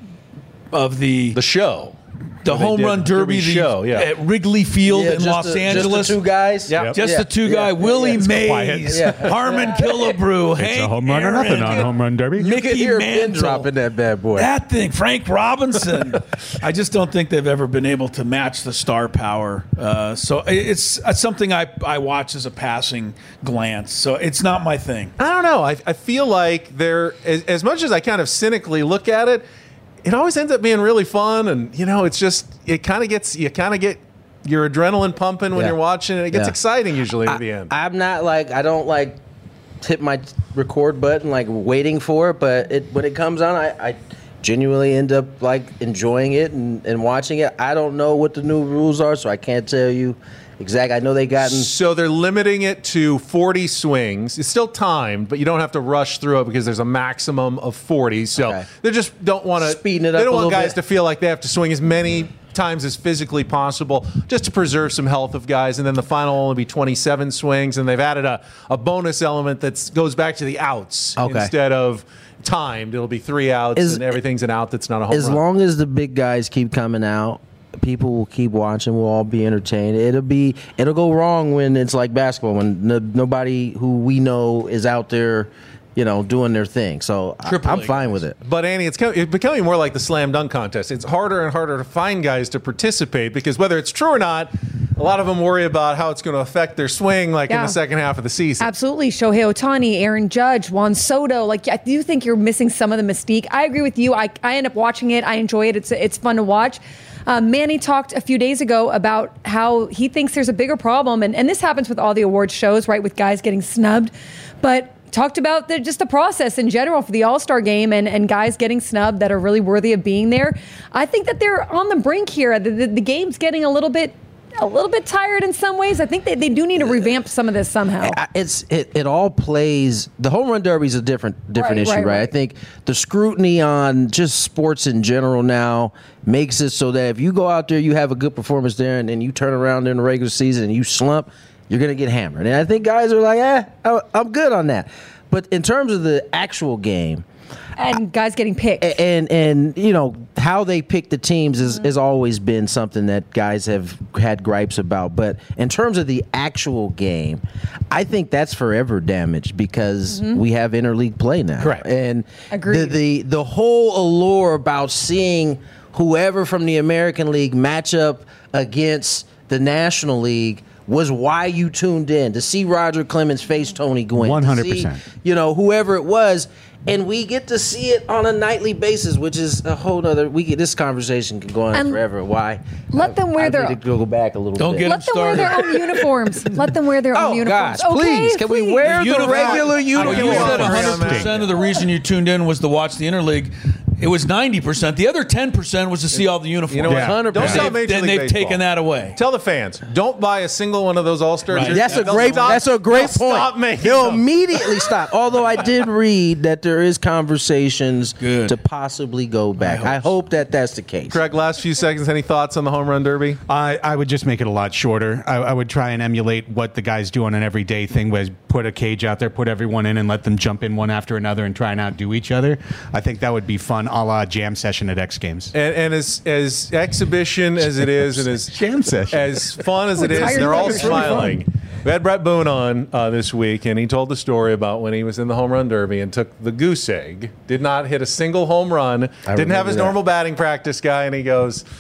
of the The show. the Where they home did run the derby derby the- show, yeah. at Wrigley Field Yeah, in just Los the- Angeles? Just the two guys? Yeah. Just Yeah, the two yeah, guy, yeah, Willie yeah. Mays, quiet. Yeah. Harmon Killebrew, It's Hank a home run or Aaron, nothing on Home Run Derby. You Mickey could hear a pin Mantle. drop in that bad boy. That thing, Frank Robinson. I just don't think they've ever been able to match the star power. Uh, so it's, it's something I, I watch as a passing glance. So it's not my thing. I don't know. I, I feel like they're, as, as much as I kind of cynically look at it, it always ends up being really fun. And, you know, it's just, it kind of gets, you kind of get your adrenaline pumping when Yeah. you're watching it. It gets Yeah. exciting usually at I, the end. I'm not like, I don't like hit my record button, like waiting for it, but it when it comes on, I, I genuinely end up like enjoying it and, and watching it. I don't know what the new rules are, so I can't tell you exactly. I know they gotten. So they're limiting it to forty swings. It's still timed, but you don't have to rush through it because there's a maximum of forty. So Okay. they just don't want to Speeding it They up don't a want little guys bit. to feel like they have to swing as many times as physically possible, just to preserve some health of guys. And then the final will only be twenty-seven swings, and they've added a, a bonus element that goes back to the outs Okay. instead of timed. It'll be three outs, Is- and everything's an out that's not a home As run. long as the big guys keep coming out, people will keep watching. We'll all be entertained. It'll be it'll go wrong when it's like basketball, when no, nobody who we know is out there, you know, doing their thing. So I, Triple I'm A fine guys. with it. But Annie, it's, co- it's becoming more like the slam dunk contest. It's harder and harder to find guys to participate because whether it's true or not, a lot of them worry about how it's going to affect their swing, like in Yeah. the second half of the season. Absolutely. Shohei Ohtani, Aaron Judge, Juan Soto. Like, I do think you're missing some of the mystique. I agree with you. I, I end up watching it. I enjoy it. It's it's fun to watch. Um, Manny talked a few days ago about how he thinks there's a bigger problem. And, and this happens with all the awards shows, right, with guys getting snubbed. But talked about the, just the process in general for the All-Star game and, and guys getting snubbed that are really worthy of being there. I think that they're on the brink here. The, the, the game's getting a little bit a little bit tired in some ways. I think they, they do need to revamp some of this somehow. I- It's it, it all plays. The home run derby is a different different Right, issue, right, right, right. I think the scrutiny on just sports in general now makes it so that if you go out there, you have a good performance there, and then you turn around during the regular season and you slump, you're gonna get hammered. And I think guys are like, eh, I- I'm good on that. But in terms of the actual game, And guys getting picked. and and you know how they pick the teams is, has always been something that guys have had gripes about. But in terms of the actual game, I think that's forever damaged because we have interleague play now. Correct. And Agreed. the, the the whole allure about seeing whoever from the American League match up against the National League was why you tuned in to see Roger Clemens face Tony Gwynn. one hundred to see, percent. You know, whoever it was. And we get to see it on a nightly basis, which is a whole nother. We get this conversation can go on And forever. Why? let them wear I their- need to go back a little Don't bit. get Let them wear their own uniforms. Let them wear their own Oh uniforms. gosh, please! Okay, Can we please. wear the Uniform- regular Well, uniform? you said Uniform. one hundred percent of the reason you tuned in was to watch the interleague. It was ninety percent. The other ten percent was to see all the uniforms. You know what? Yeah. Don't Yeah. sell They've- Major then League they've Baseball. taken that away. Tell the fans, don't buy a single one of those All-Star Right. jerseys. That's a They'll great. stop- That's a great they'll point. Stop making They'll them. immediately stop. Although I did read that there is conversations Good. to possibly go back. I hope, that that's the case. Craig, last few seconds, any thoughts on the home run derby? I, I would just make it a lot shorter. I, I would try and emulate what the guys do on an everyday thing, was put a cage out there, put everyone in, and let them jump in one after another and try and outdo each other. I think that would be fun, a la jam session at X Games. And, and as as exhibition as it is, and as Jam session. as fun as it is, tired they're all players. Really smiling. We had Brett Boone on uh, this week, and he told the story about when he was in the home run derby and took the goose egg. Did not hit a single home run. Didn't have remember his that. normal batting practice guy, and he goes,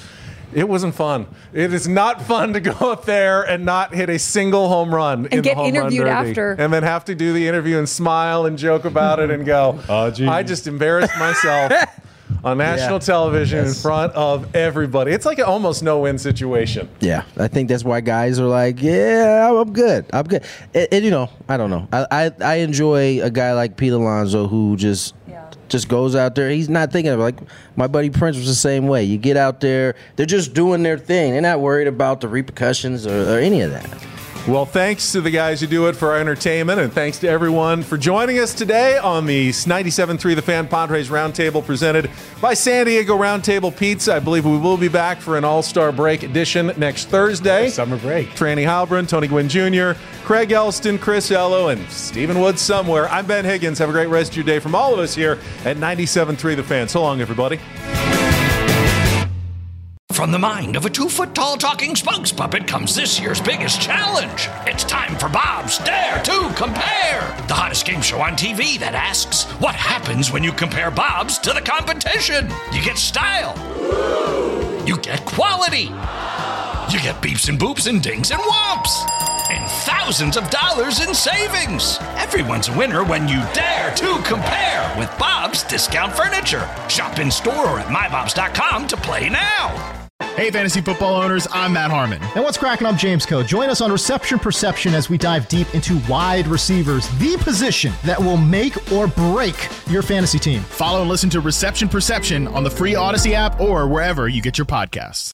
It wasn't fun. It is not fun to go up there and not hit a single home run and in get the home interviewed run derby, after, and then have to do the interview and smile and joke about it and go, oh, gee. I just embarrassed myself on national Yeah. television Yes. in front of everybody. It's like an almost no-win situation. Yeah, I think that's why guys are like, yeah, I'm good. I'm good. And, and, you know, I don't know. I, I I enjoy a guy like Pete Alonso who just just goes out there. He's not thinking of it. Like my buddy Prince was the same way. You get out there, they're just doing their thing. They're not worried about the repercussions or, or any of that. Well, thanks to the guys who do it for our entertainment, and thanks to everyone for joining us today on the ninety-seven point three The Fan Padres Roundtable presented by San Diego Roundtable Pizza. I believe we will be back for an All-Star Break edition next Thursday. Summer break. Franny Heilbrunn, Tony Gwynn Junior, Craig Elston, Chris Ello, and Stephen Woods somewhere. I'm Ben Higgins. Have a great rest of your day from all of us here at ninety-seven point three The Fan. So long, everybody. From the mind of a two-foot-tall talking spokes puppet comes this year's biggest challenge. It's time for Bob's Dare to Compare, the hottest game show on T V that asks, what happens when you compare Bob's to the competition? You get style. You get quality. You get beeps and boops and dings and whomps. And thousands of dollars in savings. Everyone's a winner when you dare to compare with Bob's Discount Furniture. Shop in store or at my bobs dot com to play now. Hey, fantasy football owners, I'm Matt Harmon. And what's cracking? I'm James Coe. Join us on Reception Perception as we dive deep into wide receivers, the position that will make or break your fantasy team. Follow and listen to Reception Perception on the free Odyssey app or wherever you get your podcasts.